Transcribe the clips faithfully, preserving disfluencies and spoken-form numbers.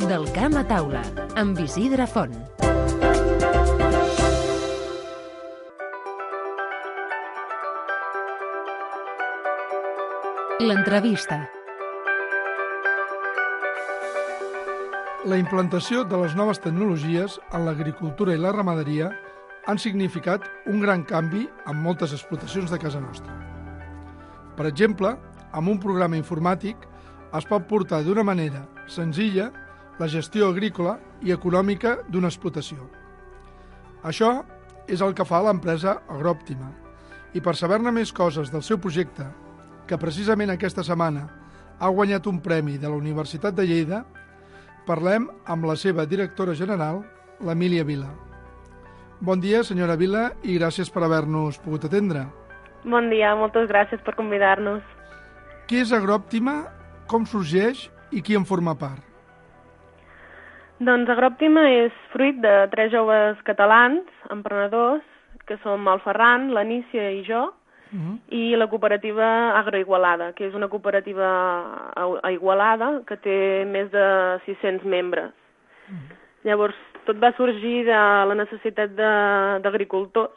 Del camp a taula, amb Isidre Font. L'entrevista. La implantació de les noves tecnologies en l'agricultura i la ramaderia han significat un gran canvi en moltes explotacions de casa nostra. Per exemple, amb un programa informàtic es pot portar d'una manera senzilla la gestió agrícola i econòmica d'una explotació. Això és el que fa l'empresa Agròptima, i per saber-ne més coses del seu projecte, que precisament aquesta setmana ha guanyat un premi de la Universitat de Lleida, parlem amb la seva directora general, l'Emília Vila. Bon dia, senyora Vila, i gràcies per haver-nos pogut atendre. Bon dia, moltes gràcies per convidar-nos. Què és Agròptima, com sorgeix i qui en forma part? Doncs Agròptima és fruit de tres joves catalans, emprenedors, que som el Ferran, l'Anícia i jo, uh-huh. i la cooperativa Agroigualada, que és una cooperativa a Igualada que té més de sis-cents membres. Uh-huh. Llavors, tot va sorgir de la necessitat d'agricultors.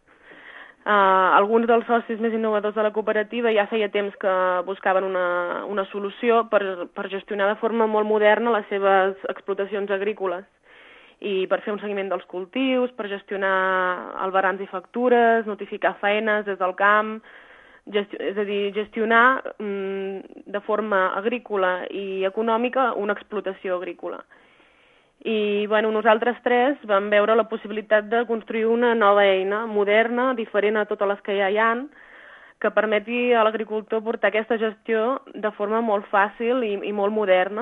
Uh, alguns dels socis més innovadors de la cooperativa ja feia temps que buscaven una, una solució per, per gestionar de forma molt moderna les seves explotacions agrícoles i per fer un seguiment dels cultius, per gestionar albarans i factures, notificar feines des del camp, gesti és a dir, gestionar mm, de forma agrícola i econòmica una explotació agrícola. I bueno, nosaltres tres vam veure la possibilitat de construir una nova eina moderna, diferent a totes les que ja hi ha, que permeti a l'agricultor portar aquesta gestió de forma molt fàcil i, i molt moderna.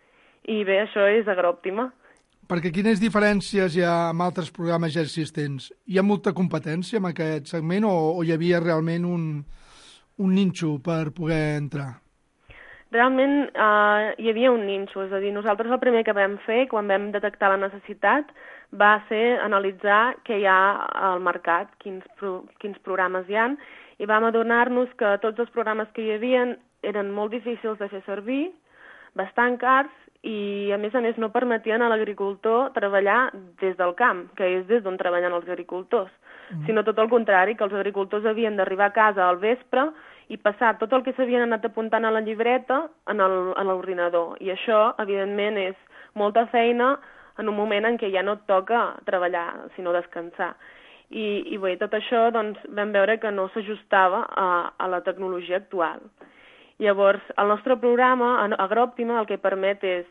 I bé, això és Agròptima. Perquè quines diferències hi ha amb altres programes ja existents? Hi ha molta competència en aquest segment o, o hi havia realment un, un ninxo per poder entrar? Realment eh, hi havia un ninxo, és a dir, nosaltres el primer que vam fer quan vam detectar la necessitat va ser analitzar què hi ha al mercat, quins, pro quins programes hi ha, i vam adonar-nos que tots els programes que hi havia eren molt difícils de fer servir, bastant cars, i a més a més no permetien a l'agricultor treballar des del camp, que és des d'on treballen els agricultors, mm. sinó tot el contrari, que els agricultors havien d'arribar a casa al vespre i passar tot el que s'havien anat apuntant a la llibreta en l'ordinador. I això, evidentment, és molta feina en un moment en què ja no et toca treballar, sinó descansar. I, i bé, tot això doncs, vam veure que no s'ajustava a, a la tecnologia actual. Llavors, el nostre programa, Agròptima, el que permet és,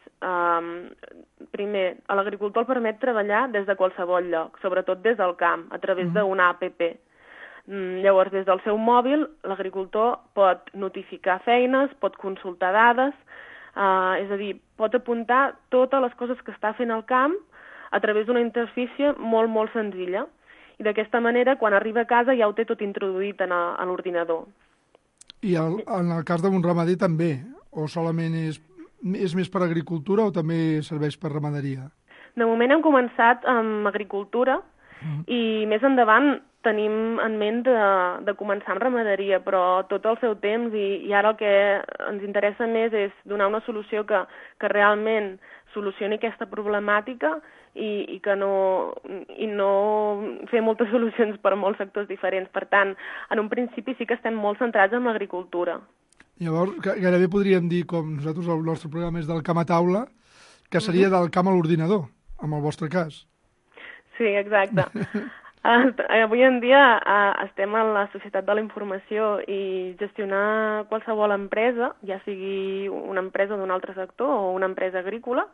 eh, primer, a l'agricultor el permet treballar des de qualsevol lloc, sobretot des del camp, a través mm. d'una app. Llavors, des del seu mòbil, l'agricultor pot notificar feines, pot consultar dades, eh, és a dir, pot apuntar totes les coses que està fent al camp a través d'una interfície molt, molt senzilla. I d'aquesta manera, quan arriba a casa, ja ho té tot introduït en, a, en l'ordinador. I el, en el cas d'un ramader també? O solament és, és més per agricultura o també serveix per ramaderia? De moment hem començat amb agricultura mm. i més endavant tenim en ment de, de començar amb ramaderia, però tot el seu temps i, i ara el que ens interessa més és donar una solució que, que realment solucioni aquesta problemàtica i, i que no, i no fer moltes solucions per a molts sectors diferents. Per tant, en un principi sí que estem molt centrats en l'agricultura. Llavors, gairebé podríem dir, com nosaltres el nostre programa és del camp a taula, que seria del camp a l'ordinador, en el vostre cas. Sí, exacte. Uh, avui en dia uh, estem en la societat de la informació i gestionar qualsevol empresa, ja sigui una empresa d'un altre sector o una empresa agrícola,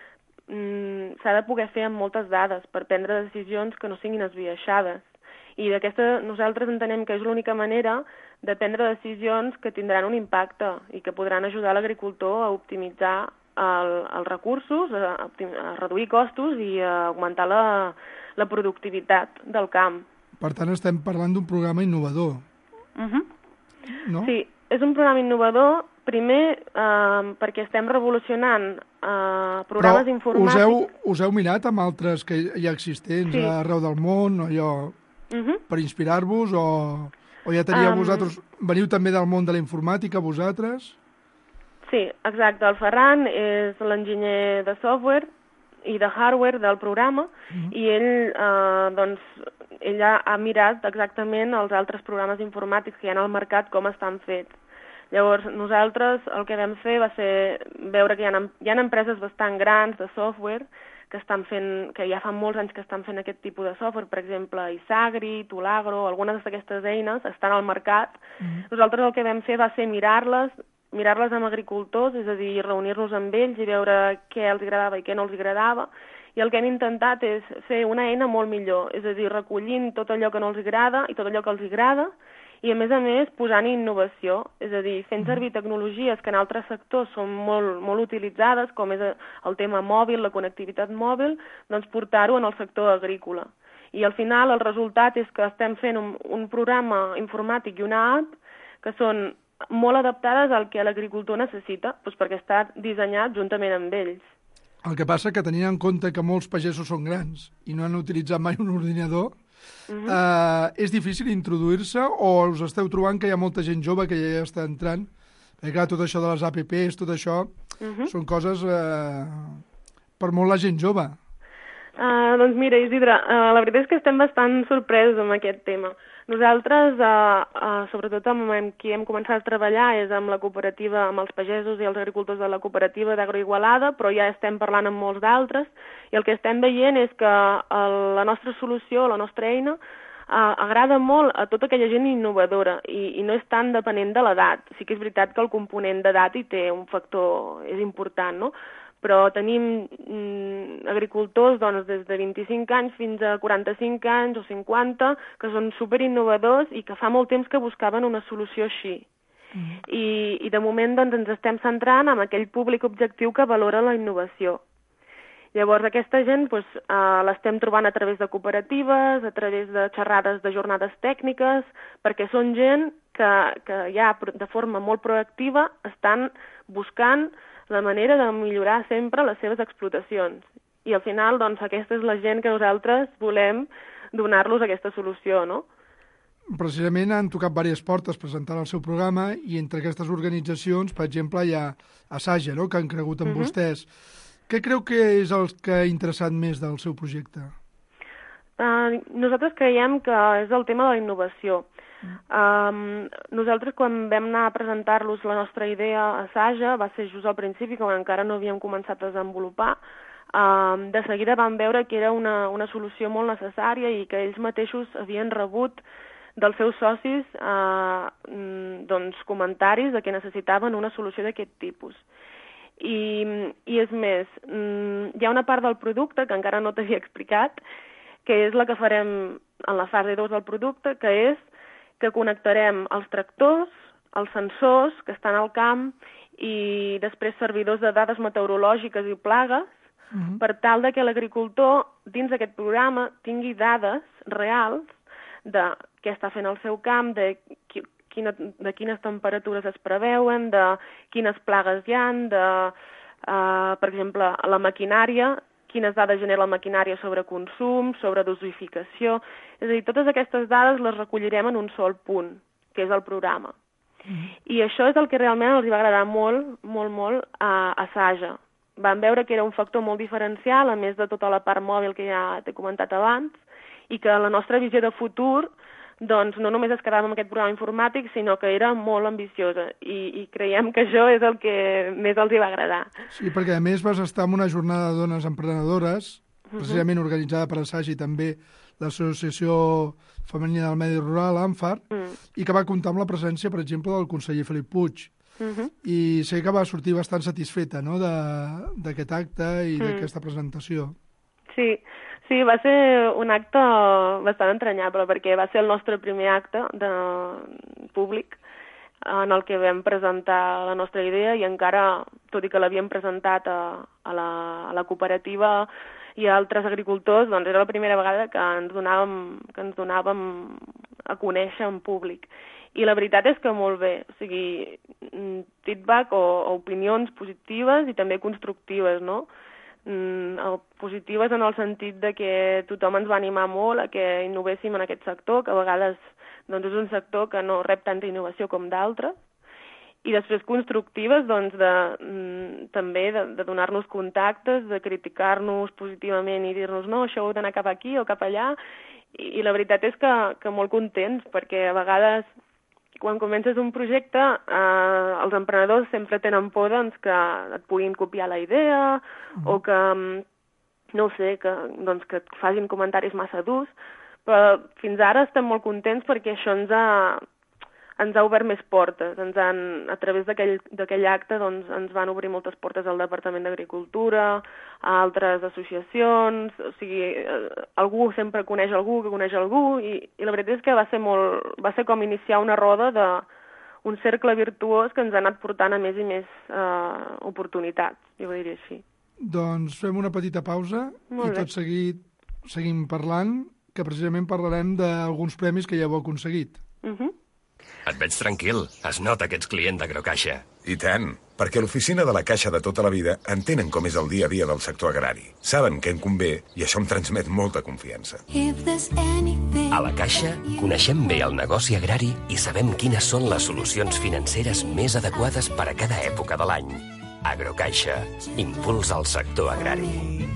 um, s'ha de poder fer amb moltes dades per prendre decisions que no siguin esbiaixades. I d'aquesta nosaltres entenem que és l'única manera de prendre decisions que tindran un impacte i que podran ajudar l'agricultor a optimitzar el, els recursos, a, a reduir costos i a augmentar la la productivitat del camp. Per tant, estem parlant d'un programa innovador. Uh-huh. No? Sí, és un programa innovador, primer eh, perquè estem revolucionant eh, programes Però informàtics... Us heu, us heu mirat amb altres que hi ha existents sí. arreu del món, allò, uh-huh. per inspirar-vos, o, o ja teníeu um... vosaltres... Veniu també del món de la informàtica, vosaltres? Sí, exacte. El Ferran és l'enginyer de software i de hardware del programa mm. i ell, eh, doncs, ell ha, ha mirat exactament els altres programes informàtics que hi ha al mercat com estan fets. Llavors, nosaltres el que vam fer va ser veure que hi ha, hi ha empreses bastant grans de software que estan fent, que ja fa molts anys que estan fent aquest tipus de software, per exemple, Isagri, Tulagro, algunes d'aquestes eines estan al mercat. Mm. Nosaltres el que vam fer va ser mirar-les, mirar-les amb agricultors, és a dir, reunir-nos amb ells i veure què els agradava i què no els agradava, i el que hem intentat és fer una eina molt millor, és a dir, recollint tot allò que no els agrada i tot allò que els agrada, i a més a més posant innovació, és a dir, fent servir tecnologies que en altres sectors són molt, molt utilitzades, com és el tema mòbil, la connectivitat mòbil, doncs portar-ho en el sector agrícola. I al final el resultat és que estem fent un, un programa informàtic i una app que són molt adaptades al que l'agricultor necessita, doncs perquè està dissenyat juntament amb ells. El que passa que tenint en compte que molts pagesos són grans i no han utilitzat mai un ordinador, uh-huh. eh, és difícil introduir-se o us esteu trobant que hi ha molta gent jove que ja està entrant? Perquè clar, tot això de les apps, tot això, uh-huh. són coses eh, per molt la gent jove. Uh, doncs mira, Isidre, uh, la veritat és que estem bastant sorpresos amb aquest tema. Nosaltres, uh, uh, sobretot amb, amb qui hem començat a treballar, és amb la cooperativa, amb els pagesos i els agricultors de la cooperativa d'Agroigualada, però ja estem parlant amb molts d'altres, i el que estem veient és que el, la nostra solució, la nostra eina, uh, agrada molt a tota aquella gent innovadora, i, i no és tan depenent de l'edat. Sí que és veritat que el component d'edat hi té un factor, és important, no?, però tenim mm, agricultors doncs, des de vint-i-cinc anys fins a quaranta-cinc anys o cinquanta, que són superinnovadors i que fa molt temps que buscaven una solució així. Mm. I, i de moment doncs, ens estem centrant en aquell públic objectiu que valora la innovació. Llavors aquesta gent doncs, eh, l'estem trobant a través de cooperatives, a través de xerrades de jornades tècniques, perquè són gent que, que ja de forma molt proactiva estan buscant la manera de millorar sempre les seves explotacions. I al final, doncs, aquesta és la gent que nosaltres volem donar-los aquesta solució, no? Precisament han tocat diverses portes presentant el seu programa i entre aquestes organitzacions, per exemple, hi ha Asaja, no?, que han cregut en uh-huh. vostès. Què creu que és el que ha interessat més del seu projecte? Uh, nosaltres creiem que és el tema de la innovació. Um, nosaltres quan vam anar a presentar-los la nostra idea a Saja, va ser just al principi, quan encara no havíem començat a desenvolupar, um, de seguida vam veure que era una, una solució molt necessària i que ells mateixos havien rebut dels seus socis uh, doncs, comentaris de que necessitaven una solució d'aquest tipus. I, i és més, hi ha una part del producte que encara no t'havia explicat, que és la que farem en la fase dos del producte, que és que connectarem els tractors, els sensors que estan al camp i després servidors de dades meteorològiques i plagues, uh-huh. per tal de que l'agricultor dins d'aquest programa tingui dades reals de què està fent el seu camp, de, qui, quina, de quines temperatures es preveuen, de quines plagues hi ha, de, uh, per exemple, la maquinària, quines dades genera la maquinària sobre consum, sobre dosificació. És a dir, totes aquestes dades les recollirem en un sol punt, que és el programa. Mm. I això és el que realment els va agradar molt, molt, molt a, a Saja. Van veure que era un factor molt diferencial, a més de tota la part mòbil que ja t'he comentat abans, i que la nostra visió de futur doncs no només es quedava amb aquest programa informàtic, sinó que era molt ambiciosa i, i creiem que això és el que més els hi va agradar. Sí, perquè a més vas estar en una jornada de dones emprenedores, uh-huh. precisament organitzada per Asaja i també l'Associació Femenina del Medi Rural, ANFAR, uh-huh. i que va comptar amb la presència, per exemple, del conseller Felip Puig. Uh-huh. I sé que va sortir bastant satisfeta, no?, d'aquest acte i uh-huh. d'aquesta presentació. Sí, sí, va ser un acte bastant entranyable perquè va ser el nostre primer acte de públic en el que vam presentar la nostra idea i encara, tot i que l'havíem presentat a, a, la, a la cooperativa i a altres agricultors, doncs era la primera vegada que ens donàvem, que ens donàvem a conèixer en públic. I la veritat és que molt bé, o sigui, feedback o, o opinions positives i també constructives, no?, positives en el sentit de que tothom ens va animar molt a que innovéssim en aquest sector, que a vegades doncs, és un sector que no rep tanta innovació com d'altres, i després constructives, doncs, de, mm, també de, de donar-nos contactes, de criticar-nos positivament i dir-nos no, això heu d'anar cap aquí o cap allà, i, i la veritat és que, que molt contents, perquè a vegades quan comences un projecte eh, els emprenedors sempre tenen por, doncs, que et puguin copiar la idea mm. o que, no ho sé, que, doncs, que et facin comentaris massa durs, però fins ara estem molt contents perquè això ens ha... ens ha obert més portes. Ens han, a través d'aquell acte doncs, ens van obrir moltes portes al Departament d'Agricultura, a altres associacions, o sigui, algú sempre coneix algú que coneix algú, i, i la veritat és que va ser, molt, va ser com iniciar una roda de un cercle virtuós que ens ha anat portant a més i més eh, oportunitats, jo ho diria així. Doncs fem una petita pausa Molt i bé. tot seguit seguim parlant, que precisament parlarem d'alguns premis que ja heu aconseguit. Uh -huh. Et veig tranquil. Es nota que ets client d'Agrocaixa. I tant, perquè l'oficina de la Caixa de tota la vida entenen com és el dia a dia del sector agrari. Saben què em convé i això em transmet molta confiança. A la Caixa coneixem bé el negoci agrari i sabem quines són les solucions financeres més adequades per a cada època de l'any. Agrocaixa. Impuls al sector agrari.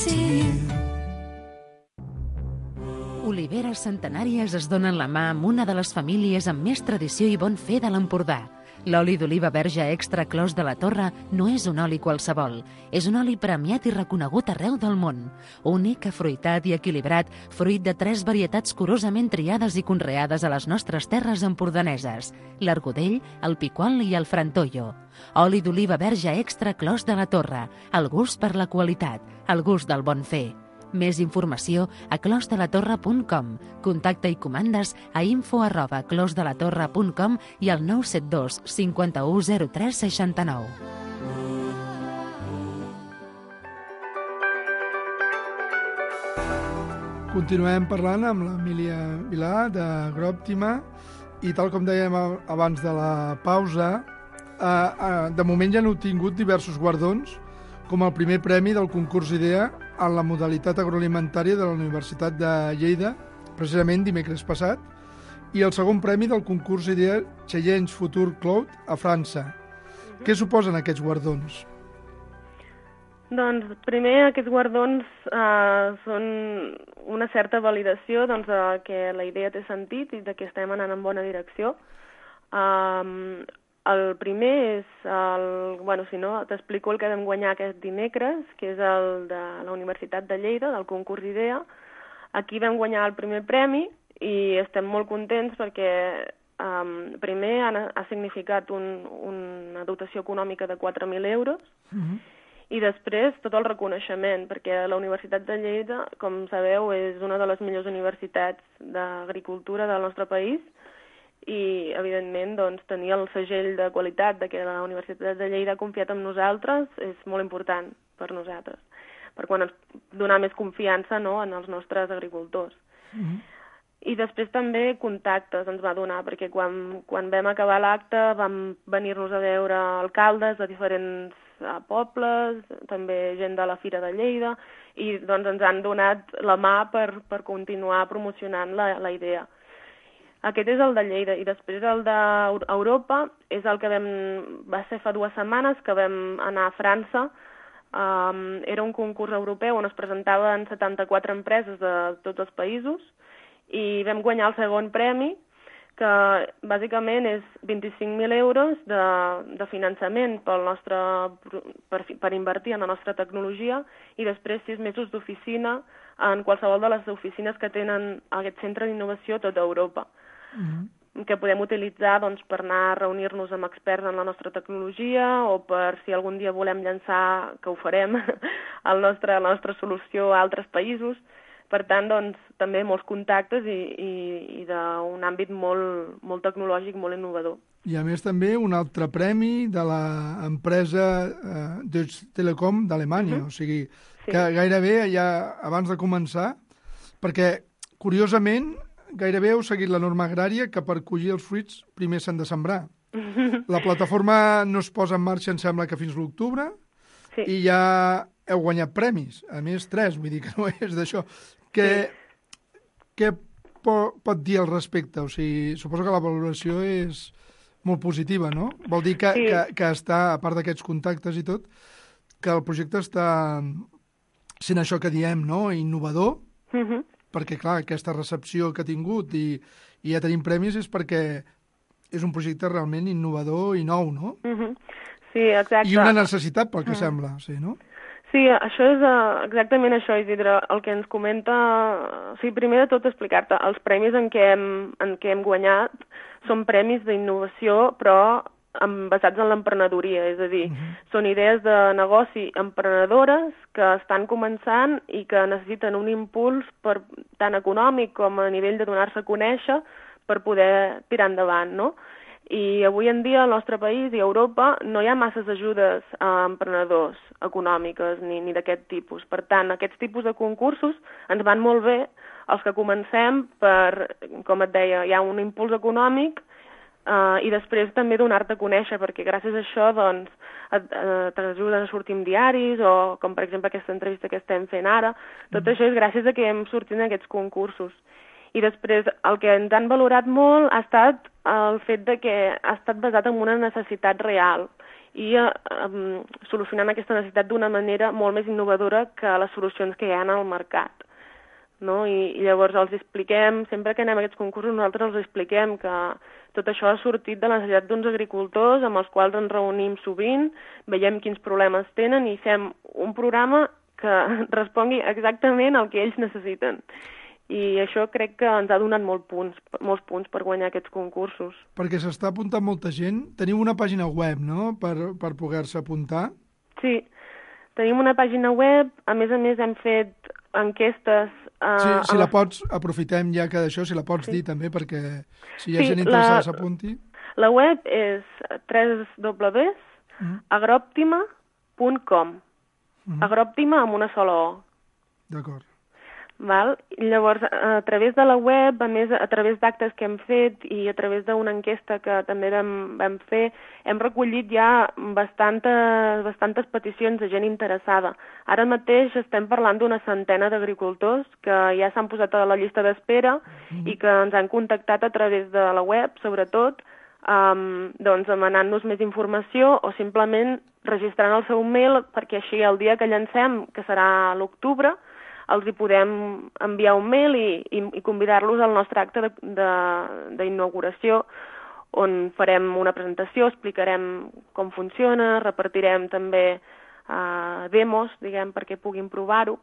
Oliveres centenàries es donen la mà amb una de les famílies amb més tradició i bon fer de l'Empordà. L'oli d'oliva verge extra Clos de la Torre no és un oli qualsevol. És un oli premiat i reconegut arreu del món. Únic, afruitat i equilibrat, fruit de tres varietats curosament triades i conreades a les nostres terres empordaneses: l'argudell, el piquol i el frantollo. Oli d'oliva verge extra Clos de la Torre. El gust per la qualitat, el gust del bon fer. Més informació a clos de la torre punt com. Contacte i comandes a info arroba clos de la torre punt com i al nou set dos cinquanta-u zero tres seixanta-nou. Continuem parlant amb l'Emília Vilà d'Agroòptima i tal com dèiem abans de la pausa, eh, de moment ja han obtingut diversos guardons, com el primer premi del concurs IDEA en la modalitat agroalimentària de la Universitat de Lleida, precisament dimecres passat, i el segon premi del concurs IDEA Challenge Future Cloud a França. Mm-hmm. Què suposen aquests guardons? Doncs primer aquests guardons eh, són una certa validació doncs, de que la idea té sentit i de que estem anant en bona direcció. Um, El primer és, el, bueno, si no, t'explico el que vam guanyar aquest dimecres, que és el de la Universitat de Lleida, del concurs IDEA. Aquí vam guanyar el primer premi i estem molt contents perquè um, primer ha, ha significat un, una dotació econòmica de quatre mil euros uh-huh. i després tot el reconeixement, perquè la Universitat de Lleida, com sabeu, és una de les millors universitats d'agricultura del nostre país, i, evidentment, doncs, tenir el segell de qualitat de que la Universitat de Lleida ha confiat en nosaltres és molt important per nosaltres, per quan ens donar més confiança, no?, en els nostres agricultors. Mm-hmm. I després també contactes ens va donar, perquè quan, quan vam acabar l'acte vam venir-nos a veure alcaldes de diferents uh, pobles, també gent de la Fira de Lleida, i doncs ens han donat la mà per, per continuar promocionant la, la idea. Aquest és el de Lleida, i després el d'Europa és el que vam, va ser fa dues setmanes que vam anar a França. Um, era un concurs europeu on es presentaven setanta-quatre empreses de tots els països i vam guanyar el segon premi, que bàsicament és vint-i-cinc mil euros de, de finançament pel nostre, per, per invertir en la nostra tecnologia i després sis mesos d'oficina en qualsevol de les oficines que tenen aquest centre d'innovació a tota Europa. Mm-hmm. Que podem utilitzar doncs, per anar a reunir-nos amb experts en la nostra tecnologia o per si algun dia volem llançar, que ho farem, el nostre, la nostra solució a altres països. Per tant, doncs, també molts contactes i, i, i d'un àmbit molt, molt tecnològic, molt innovador. I a més també un altre premi de l'empresa eh, Deutsche Telekom d'Alemanya, mm-hmm. o sigui, sí. Que gairebé ja abans de començar, perquè curiosament gairebé heu seguit la norma agrària que per collir els fruits primer s'han de sembrar. La plataforma no es posa en marxa, em sembla que fins l'octubre, sí. I ja heu guanyat premis, a més tres, vull dir que no és d'això. Què, sí. Què po pot dir al respecte? O sigui, suposo que la valoració és molt positiva, no? Vol dir que, Sí. que, que està, a part d'aquests contactes i tot, que el projecte està sent això que diem, no? Innovador, Uh-huh. perquè, clar, aquesta recepció que ha tingut i, i ja tenim premis és perquè és un projecte realment innovador i nou, no? Uh-huh. Sí, exacte. I una necessitat, pel que Mm. sembla, sí, no? Sí, això és uh, exactament això, Isidre, el que ens comenta... O sigui, primer de tot explicar-te, els premis en què hem, en què hem guanyat són premis d'innovació, però en, basats en l'emprenedoria, és a dir, uh-huh. són idees de negoci emprenedores que estan començant i que necessiten un impuls per, tant econòmic com a nivell de donar-se a conèixer per poder tirar endavant, no? I avui en dia al nostre país i a Europa no hi ha masses ajudes a emprenedors econòmiques ni, ni d'aquest tipus. Per tant, aquests tipus de concursos ens van molt bé els que comencem per, com et deia, hi ha un impuls econòmic uh, i després també donar-te a conèixer, perquè gràcies a això doncs, et, uh, t'ajuden a sortir en diaris o, com per exemple aquesta entrevista que estem fent ara. Tot mm. això és gràcies a que hem sortit en aquests concursos. I després el que ens han valorat molt ha estat el fet de que ha estat basat en una necessitat real i eh, um, solucionant aquesta necessitat d'una manera molt més innovadora que les solucions que hi ha al mercat. No? I, I llavors els expliquem, sempre que anem a aquests concursos nosaltres els expliquem que tot això ha sortit de la necessitat d'uns agricultors amb els quals ens reunim sovint, veiem quins problemes tenen i fem un programa que respongui exactament al que ells necessiten. I això crec que ens ha donat molt punts, molts punts per guanyar aquests concursos. Perquè s'està apuntant molta gent. Teniu una pàgina web, no?, per, per poder-se apuntar. Sí, tenim una pàgina web. A més a més hem fet enquestes... Eh, sí, si la les... pots, aprofitem ja que d'això, si la pots sí. dir també, perquè si hi ha sí, gent interessada la... s'apunti. La web és w w w punt agroptima punt com. Mm-hmm. Agroptima amb una sola O. D'acord. Val? I llavors, a través de la web, a més, a través d'actes que hem fet i a través d'una enquesta que també vam, vam fer, hem recollit ja bastantes, bastantes peticions de gent interessada. Ara mateix estem parlant d'una centena d'agricultors que ja s'han posat a la llista d'espera mm. i que ens han contactat a través de la web, sobretot, um, doncs demanant-nos més informació o simplement registrant el seu mail perquè així el dia que llancem, que serà a l'octubre, els hi podem enviar un mail i, i, i convidar-los al nostre acte d'inauguració on farem una presentació, explicarem com funciona, repartirem també uh, demos, diguem, perquè puguin provar-ho.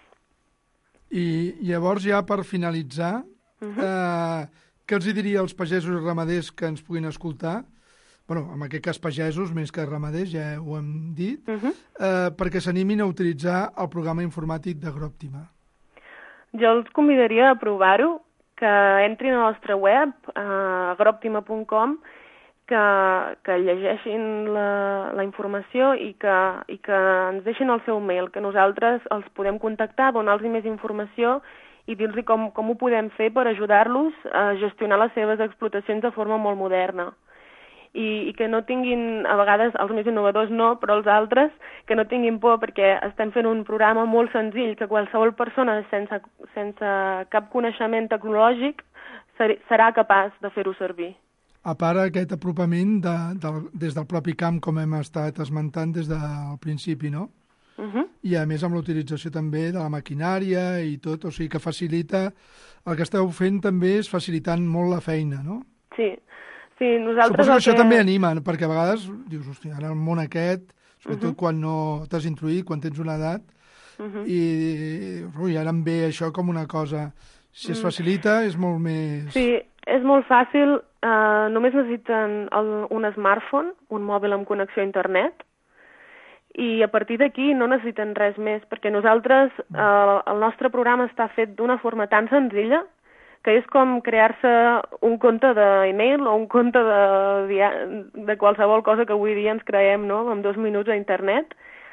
I llavors ja per finalitzar, uh-huh. eh, què els diria als pagesos i ramaders que ens puguin escoltar? Bueno, en aquest cas pagesos, més que ramaders, ja ho hem dit, uh-huh. eh, perquè s'animin a utilitzar el programa informàtic d'Agroptima. Jo els convidaria a provar-ho, que entrin a la nostra web, eh, agroptima punt com, que, que llegeixin la, la informació i que, i que ens deixin el seu mail, que nosaltres els podem contactar, donar-los més informació i dir-los com, com ho podem fer per ajudar-los a gestionar les seves explotacions de forma molt moderna. I, i que no tinguin, a vegades els més innovadors no, però els altres, que no tinguin por perquè estem fent un programa molt senzill que qualsevol persona sense, sense cap coneixement tecnològic ser, serà capaç de fer-ho servir. A part aquest apropament de, de, des del propi camp, com hem estat esmentant des del principi, no? Uh-huh. I a més amb l'utilització també de la maquinària i tot, o sigui que facilita, el que esteu fent també és facilitant molt la feina, no? Sí. Sí, nosaltres Suposo que això que... també anima, perquè a vegades dius, hòstia, ara el món aquest, sobretot uh-huh. quan no t'has introduït, quan tens una edat, uh-huh. i ui, ara em ve això com una cosa. Si es facilita, és molt més... Sí, és molt fàcil. Uh, només necessiten el, un smartphone, un mòbil amb connexió a internet, i a partir d'aquí no necessiten res més, perquè nosaltres, uh, el nostre programa està fet d'una forma tan senzilla que és com crear-se un compte d'e-mail o un compte de, de qualsevol cosa que avui dia ens creem, no?, en dos minuts a internet.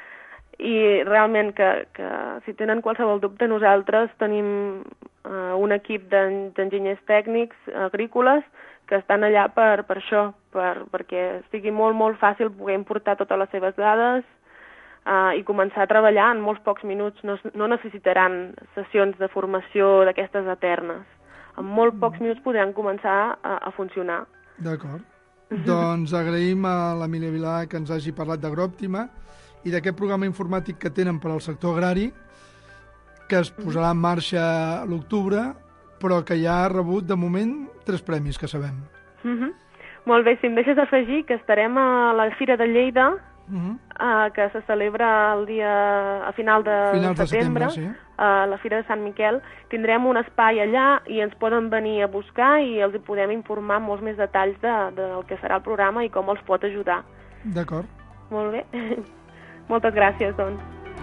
I realment que, que si tenen qualsevol dubte, nosaltres tenim uh, un equip d'enginyers tècnics agrícoles que estan allà per, per això, per, perquè sigui molt, molt fàcil poder importar totes les seves dades uh, i començar a treballar en molts pocs minuts. No, no necessitaran sessions de formació d'aquestes eternes. En molt pocs minuts podran començar a, a funcionar. D'acord. Doncs agraïm a l'Emília Vilà que ens hagi parlat d'Agroòptima i d'aquest programa informàtic que tenen per al sector agrari, que es posarà en marxa a l'octubre, però que ja ha rebut, de moment, tres premis, que sabem. Uh-huh. Molt bé, si em deixes afegir que estarem a la Fira de Lleida, uh-huh. uh, que se celebra el dia a final de, Finals de setembre, de setembre sí. a la Fira de Sant Miquel. Tindrem un espai allà i ens poden venir a buscar i els hi podem informar molts més detalls de, de, del que serà el programa i com els pot ajudar. D'acord. Molt bé. Moltes gràcies, doncs.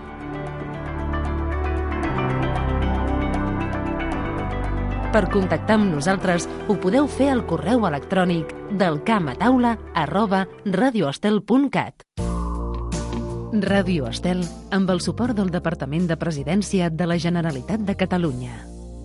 Per contactar amb nosaltres ho podeu fer al correu electrònic delcamataula arroba radioestel punt cat. Ràdio Estel, amb el suport del Departament de Presidència de la Generalitat de Catalunya.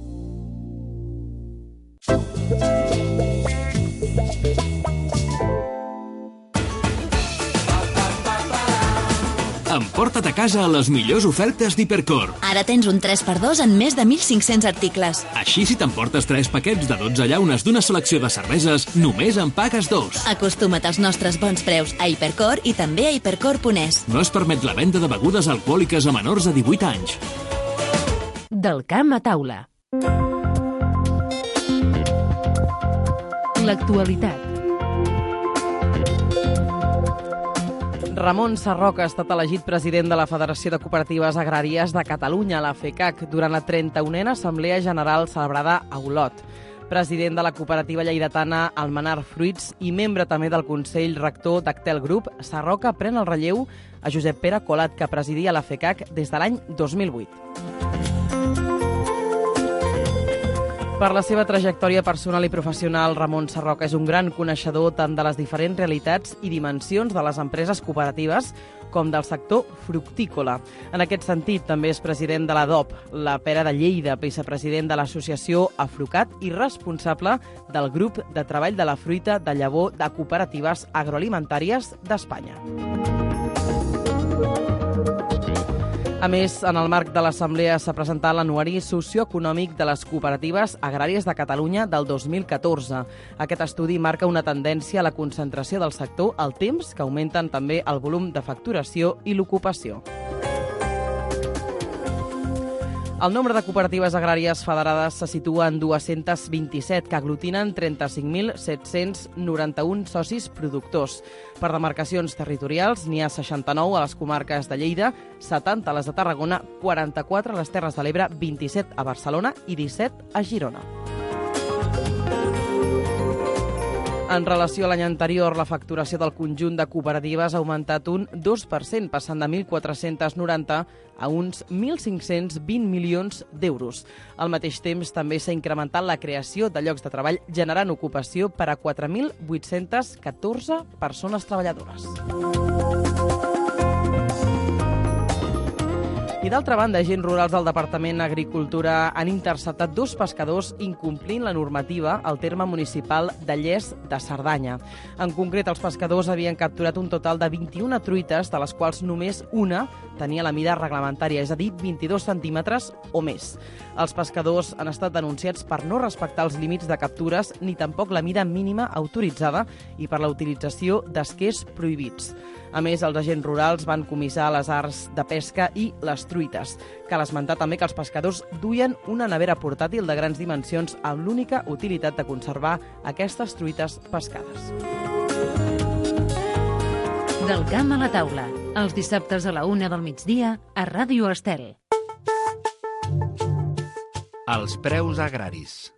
Emporta't a casa a les millors ofertes d'Hipercor. Ara tens un tres per dos en més de mil cinc-cents articles. Així, si t'emportes tres paquets de dotze llaunes d'una selecció de cerveses, només en pagues dos. Acostuma't als nostres bons preus a Hipercor i també a hipercor punt es. No es permet la venda de begudes alcohòliques a menors de divuit anys. Del camp a taula. L'actualitat. Ramon Sarroca ha estat elegit president de la Federació de Cooperatives Agràries de Catalunya, la FECAC, durant la trenta-unena Assemblea General celebrada a Olot. President de la cooperativa lleidatana Almenar Fruits i membre també del Consell Rector d'Actel Group, Sarroca pren el relleu a Josep Pere Colat, que presidia la FECAC des de l'any dos mil vuit. Per la seva trajectòria personal i professional, Ramon Sarroca és un gran coneixedor tant de les diferents realitats i dimensions de les empreses cooperatives com del sector fructícola. En aquest sentit, també és president de la D O P, la Pera de Lleida, vicepresident de l'associació Afrucat i responsable del grup de treball de la fruita de llavor de cooperatives agroalimentàries d'Espanya. A més, en el marc de l'Assemblea s'ha presentat l'anuari socioeconòmic de les cooperatives agràries de Catalunya del dos mil catorze. Aquest estudi marca una tendència a la concentració del sector al temps, que augmenten també el volum de facturació i l'ocupació. El nombre de cooperatives agràries federades se situa en dues-centes vint-i-set, que aglutinen trenta-cinc mil set-cents noranta-un socis productors. Per demarcacions territorials, n'hi ha seixanta-nou a les comarques de Lleida, setanta a les de Tarragona, quaranta-quatre a les Terres de l'Ebre, vint-i-set a Barcelona i disset a Girona. En relació a l'any anterior, la facturació del conjunt de cooperatives ha augmentat un dos per cent, passant de mil quatre-cents noranta a uns mil cinc-cents vint milions d'euros. Al mateix temps, també s'ha incrementat la creació de llocs de treball, generant ocupació per a quatre mil vuit-cents catorze persones treballadores. I d'altra banda, agents rurals del Departament d'Agricultura han interceptat dos pescadors incomplint la normativa al terme municipal de Lles de Cerdanya. En concret, els pescadors havien capturat un total de vint-i-una truites, de les quals només una tenia la mida reglamentària, és a dir, vint-i-dos centímetres o més. Els pescadors han estat denunciats per no respectar els límits de captures ni tampoc la mida mínima autoritzada i per la utilització d'esquers prohibits. A més, els agents rurals van comissar les arts de pesca i les truites. Cal esmentar també que els pescadors duien una nevera portàtil de grans dimensions amb l'única utilitat de conservar aquestes truites pescades. Del camp a la taula, els dissabtes a la una del migdia a Ràdio Estel. Els preus agraris.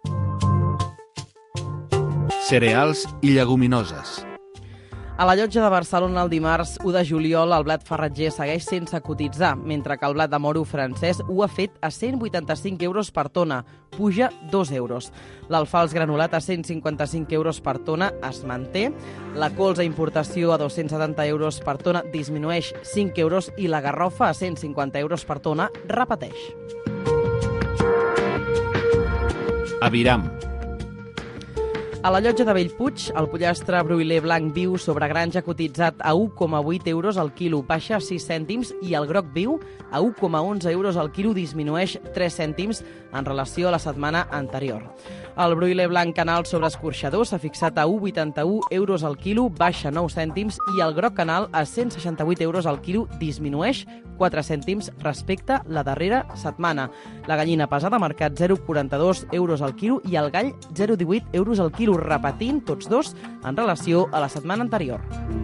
Cereals i lleguminoses. A la Llotja de Barcelona, el dimarts u de juliol, el blat farratger segueix sense cotitzar, mentre que el blat de moro francès ho ha fet a cent vuitanta-cinc euros per tona, puja dos euros. L'alfals granulat a cent cinquanta-cinc euros per tona es manté, la colza importació a dos-cents setanta euros per tona disminueix cinc euros i la garrofa a cent cinquanta euros per tona repeteix. Aviram. A la Llotja de Bellpuig, el pollastre broiler blanc viu sobre granja cotitzat a u coma vuit euros al quilo baixa sis cèntims i el groc viu a u coma onze euros al quilo disminueix tres cèntims en relació a la setmana anterior. El broiler blanc canal sobre escorxador s'ha fixat a u coma vuitanta-u euros al quilo, baixa nou cèntims, i el groc canal a cent seixanta-vuit euros al quilo disminueix quatre cèntims respecte a la darrera setmana. La gallina pesada ha marcat zero coma quaranta-dos euros al quilo i el gall zero coma divuit euros al quilo, repetint tots dos en relació a la setmana anterior.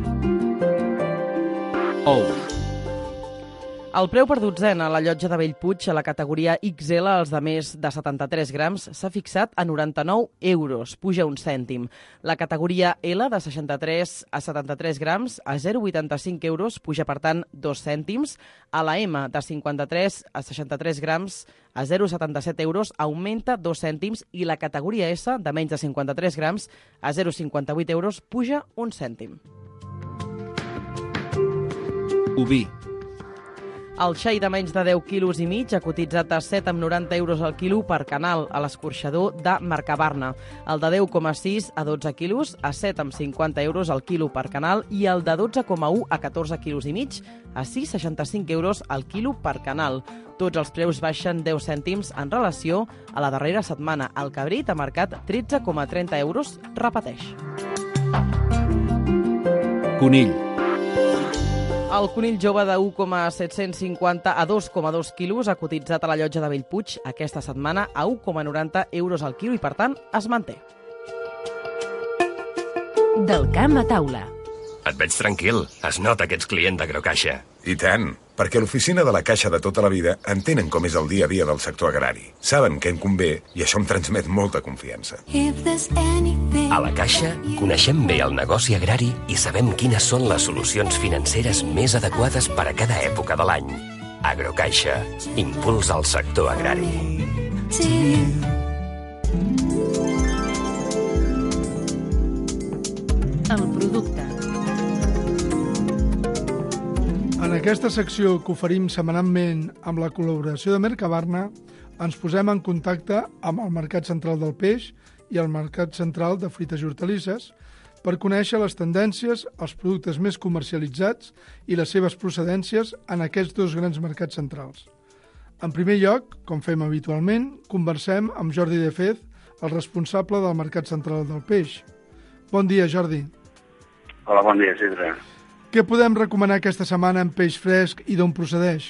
Ous. El preu per dotzena a la Llotja de Bellpuig a la categoria ics ele, els de més de setanta-tres grams, s'ha fixat a noranta-nou euros, puja un cèntim. La categoria ele de seixanta-tres a setanta-tres grams a zero coma vuitanta-cinc euros, puja per tant dos cèntims. A la eme de cinquanta-tres a seixanta-tres grams a zero coma setanta-set euros, augmenta dos cèntims, i la categoria esse de menys de cinquanta-tres grams a zero coma cinquanta-vuit euros, puja un cèntim. Oví. El xai de menys de deu quilos i mig ha cotitzat a set coma noranta euros al quilo per canal a l'escorxador de Mercabarna. El de deu coma sis a dotze quilos a set coma cinquanta euros al quilo per canal, i el de dotze coma u a catorze quilos i mig a sis coma seixanta-cinc euros al quilo per canal. Tots els preus baixen deu cèntims en relació a la darrera setmana. El cabrit ha marcat tretze coma trenta euros, repeteix. Conill. El conill jove de u coma set-cents cinquanta a dos coma dos quilos ha cotitzat a la Llotja de Bellpuig aquesta setmana a u coma noranta euros al quilo i, per tant, es manté. Del camp a taula. Et veig tranquil. Es nota que ets client d'Agrocaixa. I tant, perquè l'oficina de la Caixa de tota la vida entenen com és el dia a dia del sector agrari. Saben què em convé i això em transmet molta confiança. A la Caixa coneixem bé el negoci agrari i sabem quines són les solucions financeres més adequades per a cada època de l'any. Agrocaixa, impuls al sector agrari. El producte. En aquesta secció que oferim setmanalment amb la col·laboració de Mercabarna, ens posem en contacte amb el Mercat Central del Peix i el Mercat Central de Fruites i Hortalisses per conèixer les tendències, els productes més comercialitzats i les seves procedències en aquests dos grans mercats centrals. En primer lloc, com fem habitualment, conversem amb Jordi de Fez, el responsable del Mercat Central del Peix. Bon dia, Jordi. Hola, bon dia, Isidre. Què podem recomanar aquesta setmana en peix fresc i d'on procedeix?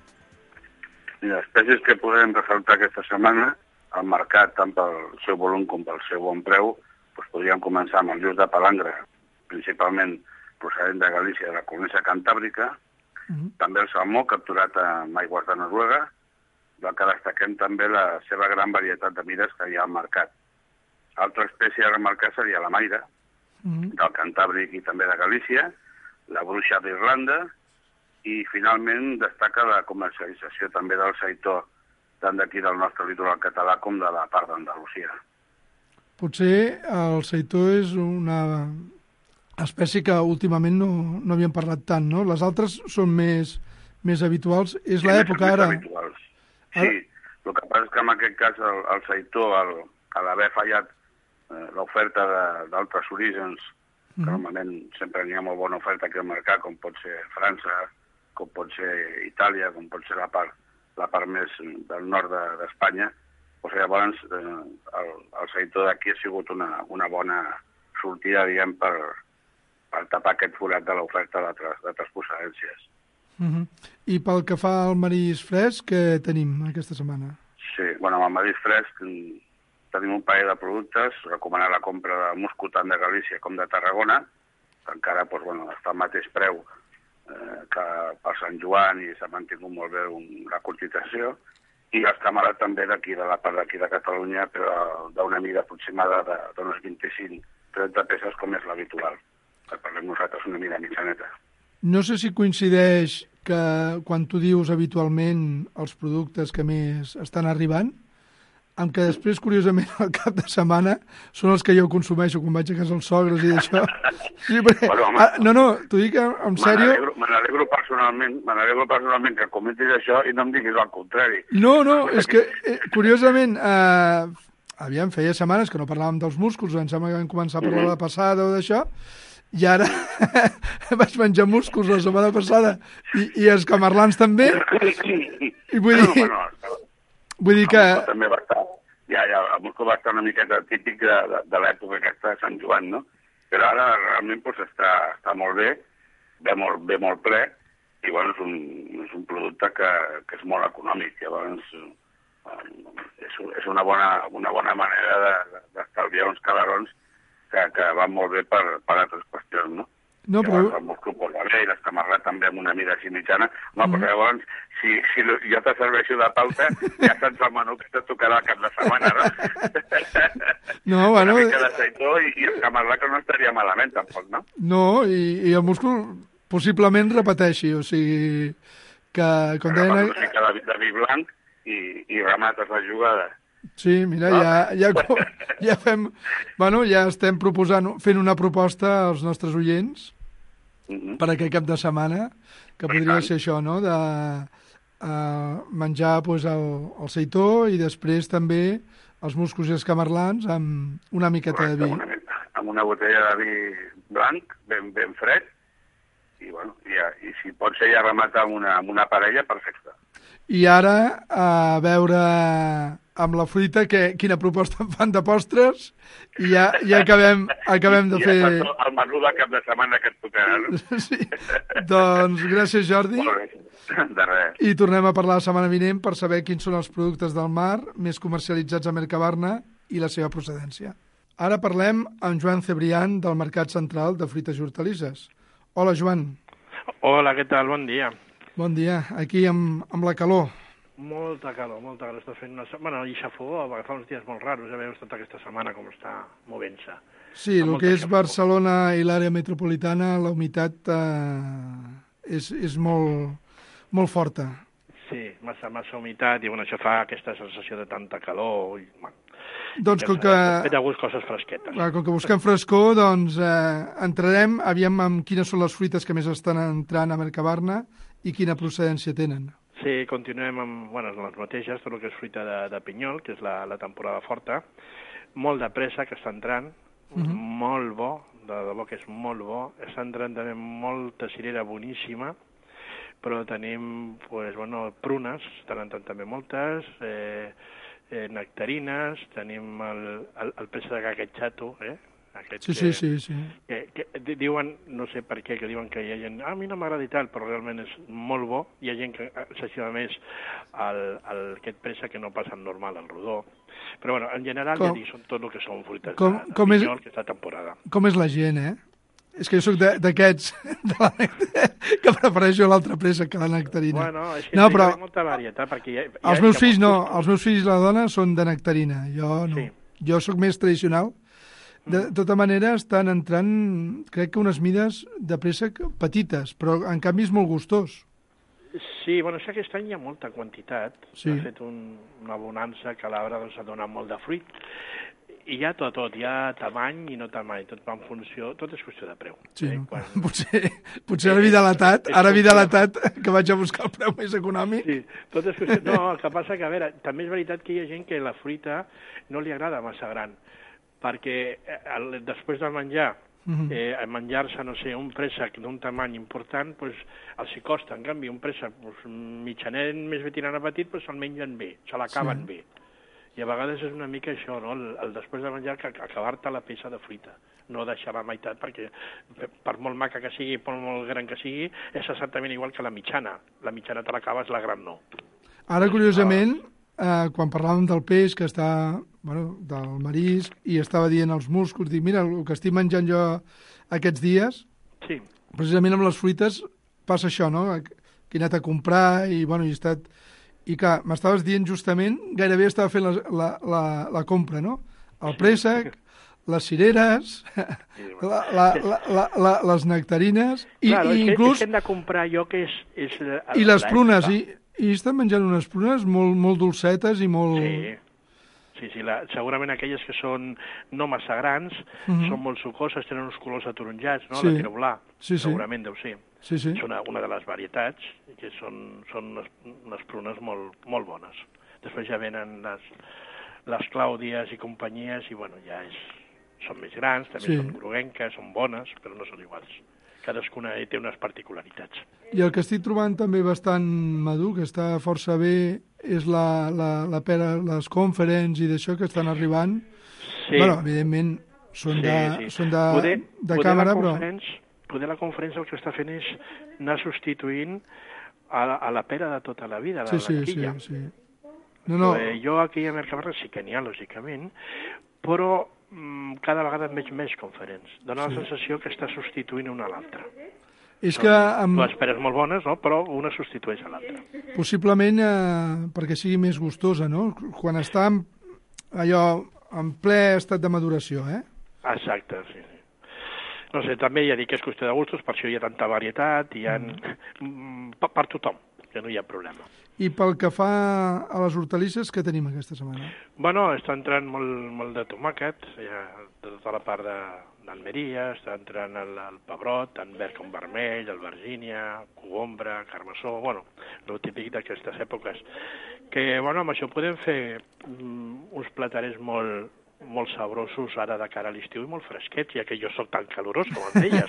Les espècies que podem ressaltar aquesta setmana al mercat, tant pel seu volum com pel seu bon preu, doncs podríem començar amb el lluç de palangre, principalment procedent de Galícia, de la cornisa cantàbrica, uh-huh. També el salmó capturat en aigües de Noruega, del que destaquem també la seva gran varietat de mides que hi ha al mercat. Altra espècie a remarcar seria la maire, uh-huh. del Cantàbric i també de Galícia, la bruixa d'Irlanda, i finalment destaca la comercialització també del seitó, tant d'aquí del nostre litoral català com de la part d'Andalusia. Potser el seitó és una espècie que últimament no, no havíem parlat tant, no? Les altres són més, més habituals. És sí, l'època ara... Habituals. Sí, el que passa és que en aquest cas el, el seitó, el, a l'haver fallat eh, l'oferta d'altres orígens, que mm. normalment sempre n'hi ha molt bona oferta aquí al mercat, com pot ser França, com pot ser Itàlia, com pot ser la part, la part més del nord d'Espanya, doncs llavors eh, el, el seitó d'aquí ha sigut una, una bona sortida, diguem, per, per tapar aquest forat de l'oferta d'altres procedències. Mm-hmm. I pel que fa al marisc fresc, què tenim aquesta setmana? Sí, bueno, amb el marisc fresc tenim un parell de productes, recomanar la compra de musclo tant de Galícia com de Tarragona, que encara doncs, bueno, està al mateix preu eh, que per Sant Joan i s'ha mantingut molt bé un, la quantitació, i els camarats també d'aquí, de la part d'aquí de Catalunya, però d'una mida aproximada d'unes vint-i-cinc a trenta peces com és l'habitual, que parlem nosaltres una mida mitjaneta. No sé si coincideix que quan tu dius habitualment els productes que més estan arribant, amb que després, curiosament, al cap de setmana són els que jo consumeixo quan vaig a casa els sogres i d'això. Sí, perquè... bueno, home, ah, no, no, t'ho dic en sèrio... Me n'alegro personalment, me n'alegro personalment que comentis això i no em diguis al contrari. No, no, és que, eh, curiosament, eh, aviam, feia setmanes que no parlàvem dels músculs, em sembla que vam començar a parlar la passada o d'això, i ara vaig menjar músculs la setmana passada i, i els camarlans també, i vull dir, vull dir que... També va estar, ja, ja, el múscul va estar una miqueta típic de, de, de l'època aquesta de Sant Joan, no? Però ara realment doncs, està, està molt bé, ve molt, ve molt ple, i bueno, és un, és un producte que, que és molt econòmic. Llavors, eh, és, és una, bona, una bona manera d'estalviar uns calarons que, que van molt bé per, per altres qüestions, no? No, però... Llavors, el múscul posa bé i l'escamarrat també amb una mida així mitjana. Home, mm. però llavors, si, si jo te serveixo de pauta, ja saps el menú que te tocarà el cap de setmana, no? No, bueno... Una mica de seitó i, i escamarrat que no estaria malament, tampoc, no? No, i, i el múscul possiblement repeteixi, o sigui que... Com deien... Una mica de, de vi blanc i, i remates la jugada. Sí, mira, no? ja, ja, ja fem... Bueno, ja estem proposant, fent una proposta als nostres oients uh-huh. per aquest cap de setmana, que podria ser això, no?, de uh, menjar pues, el, el seitó i després també els musclos i els camarlans amb una miqueta Correcte, de vi. Una, amb una botella de vi blanc, ben, ben fred, i, bueno, ja, i si pot ser ja rematar amb una, amb una parella, perfecte. I ara, a veure amb la fruita que, quina proposta em fan de postres i ja, ja acabem, acabem de fer... Ja el menú de cap de setmana que et tocarà, no? Sí. Doncs gràcies, Jordi. Molt bé. De res. I tornem a parlar la setmana vinent per saber quins són els productes del mar més comercialitzats a Mercabarna i la seva procedència. Ara parlem amb Joan Cebrián del Mercat Central de Fruites i Hortalisses. Hola, Joan. Hola, què tal? Bon dia. Bon dia. Aquí amb, amb la calor. Molta calor, molta calor. Està fent una... Bueno, i xafogó, perquè fa uns dies molt raros. Ja veus tota aquesta setmana com està movent-se. Sí, el que és xafogó. Barcelona i l'àrea metropolitana, la humitat eh, és, és molt, molt forta. Sí, massa, massa humitat i bueno, això fa aquesta sensació de tanta calor. I, bueno, doncs com que... He de gust coses fresquetes. Com que busquem frescor, doncs eh, entrarem, aviam amb quines són les fruites que més estan entrant a Mercabarna i quina procedència tenen. Sí, continuem amb bueno, les mateixes, tot el que és fruita de, de pinyol, que és la, la temporada forta, molt de pressa que està entrant, uh-huh. molt bo, de debò que és molt bo, està entrant també molta cirera boníssima, però tenim pues, bueno, prunes, estan entrant també moltes, eh, eh, nectarines, tenim el, el, el pressa de caquetxato, eh? Aquest sí, que, sí, sí, sí. Que, que diuen, no sé per què, que diuen que hi ha gent, ah, a mi no m'agrada i tal, però realment és molt bo. Hi ha gent que s'aixeva més el, el, aquest pressa que no passa normal, el rodó. Però, bueno, en general, com, ja dic, són tot el que són fruites com, de, de com pinyol, és, que és la temporada. Com és la gent, eh? És que jo soc d'aquests que prefereixo l'altra pressa que la nectarina. Bueno, és que no, hi però, ha molta varietat. Perquè hi ha, hi ha, els meus fills no, els meus fills i la dona són de nectarina. Jo no. Sí. Jo sóc més tradicional. De tota manera, estan entrant, crec que unes mides de pressa petites, però en canvi és molt gustós. Sí, bueno, és que aquest any hi ha molta quantitat. Sí. Ha fet un, una bonança que l'arbre doncs, ha donat molt de fruit. I hi ha tot, tot, hi ha tamany i no tamany, tot va en funció, tot és qüestió de preu. Sí, eh? no? Quan... potser, potser ara vidalatat, ara vidalatat, que vaig a buscar el preu més econòmic. Sí, tot és qüestió... No, el que passa que, a veure, també és veritat que hi ha gent que la fruita no li agrada massa gran, perquè el, després del menjar, uh-huh. eh, menjar-se, no sé, un préssec d'un tamany important, pues, els hi costa. En canvi, un préssec pues, mitjanet més bé tirant a petit, pues, se'l mengen bé, se l'acaben sí. bé. I a vegades és una mica això, no? el, el després de menjar, que acabar-te la peça de fruita. No deixar la meitat, perquè per molt maca que sigui, per molt gran que sigui, és exactament igual que la mitjana. La mitjana te l'acabes, la gran no. Ara, curiosament, eh, quan parlàvem del peix, que està... Bueno, del marisc, i estava dient als músculs, dic, mira, el que estic menjant jo aquests dies, sí. precisament amb les fruites passa això, no? Que he anat a comprar i, bueno, he estat... I clar, m'estaves dient justament, gairebé estava fent la, la, la, la compra, no? El préssec, les cireres, la, la, la, la, la, les nectarines, i, claro, i és inclús... Que hem de comprar allò que és... és I les prunes, i, i estan menjant unes prunes molt, molt dolcetes i molt... Sí. Sí, sí, la, segurament aquelles que són no massa grans, uh-huh. són molt sucoses, tenen uns colors ataronjats, no? Sí. La tiroblà, sí, sí. segurament deu ser. Sí, sí. És una, una de les varietats, que són, són unes, unes prunes molt, molt bones. Després ja venen les, les Clàudies i companyies, i bueno, ja és, són més grans, també Sí. són groguenques, són bones, però no són iguals. Cadascuna té unes particularitats. I el que estic trobant també bastant madur, que està força bé, és la, la, la pera, les conference i d'això que estan arribant. Sí. Bueno, evidentment, són Sí, de, sí. són de, Poder- de poder càmera, la però... conference- Poder la conferència el que està fent és anar substituint a la, a la pera de tota la vida, la Sí, sí, sí, blanquilla. sí. No, no, Eh, jo aquí a Mercabarna sí que n'hi ha, lògicament, però mm, cada vegada en veig més conferents. Dóna Sí. la sensació que està substituint una a l'altra. és que amb, Les peres molt bones, no? Però una substitueix a l'altra. possiblement eh, perquè sigui més gustosa, no? Quan està en, allò en ple estat de maduració, eh? Exacte, sí, sí. No sé, també ja dic que és qüestió de gustos, per això hi ha tanta varietat, hi ha mm. per, per tothom, que no hi ha problema. I pel que fa a les hortalisses, què tenim aquesta setmana? Bueno, està entrant molt, molt de tomàquet, ja, de tota la part de, d'Almeria, està entrant el, el pebrot, tant verd com vermell, albergínia, cogombra, carbassó, bueno, el típic d'aquestes èpoques. Que, bueno, amb això podem fer mm, uns platarers molt, molt sabrosos ara de cara a l'estiu i molt fresquets, ja que jo sóc tan calorós com amb elles.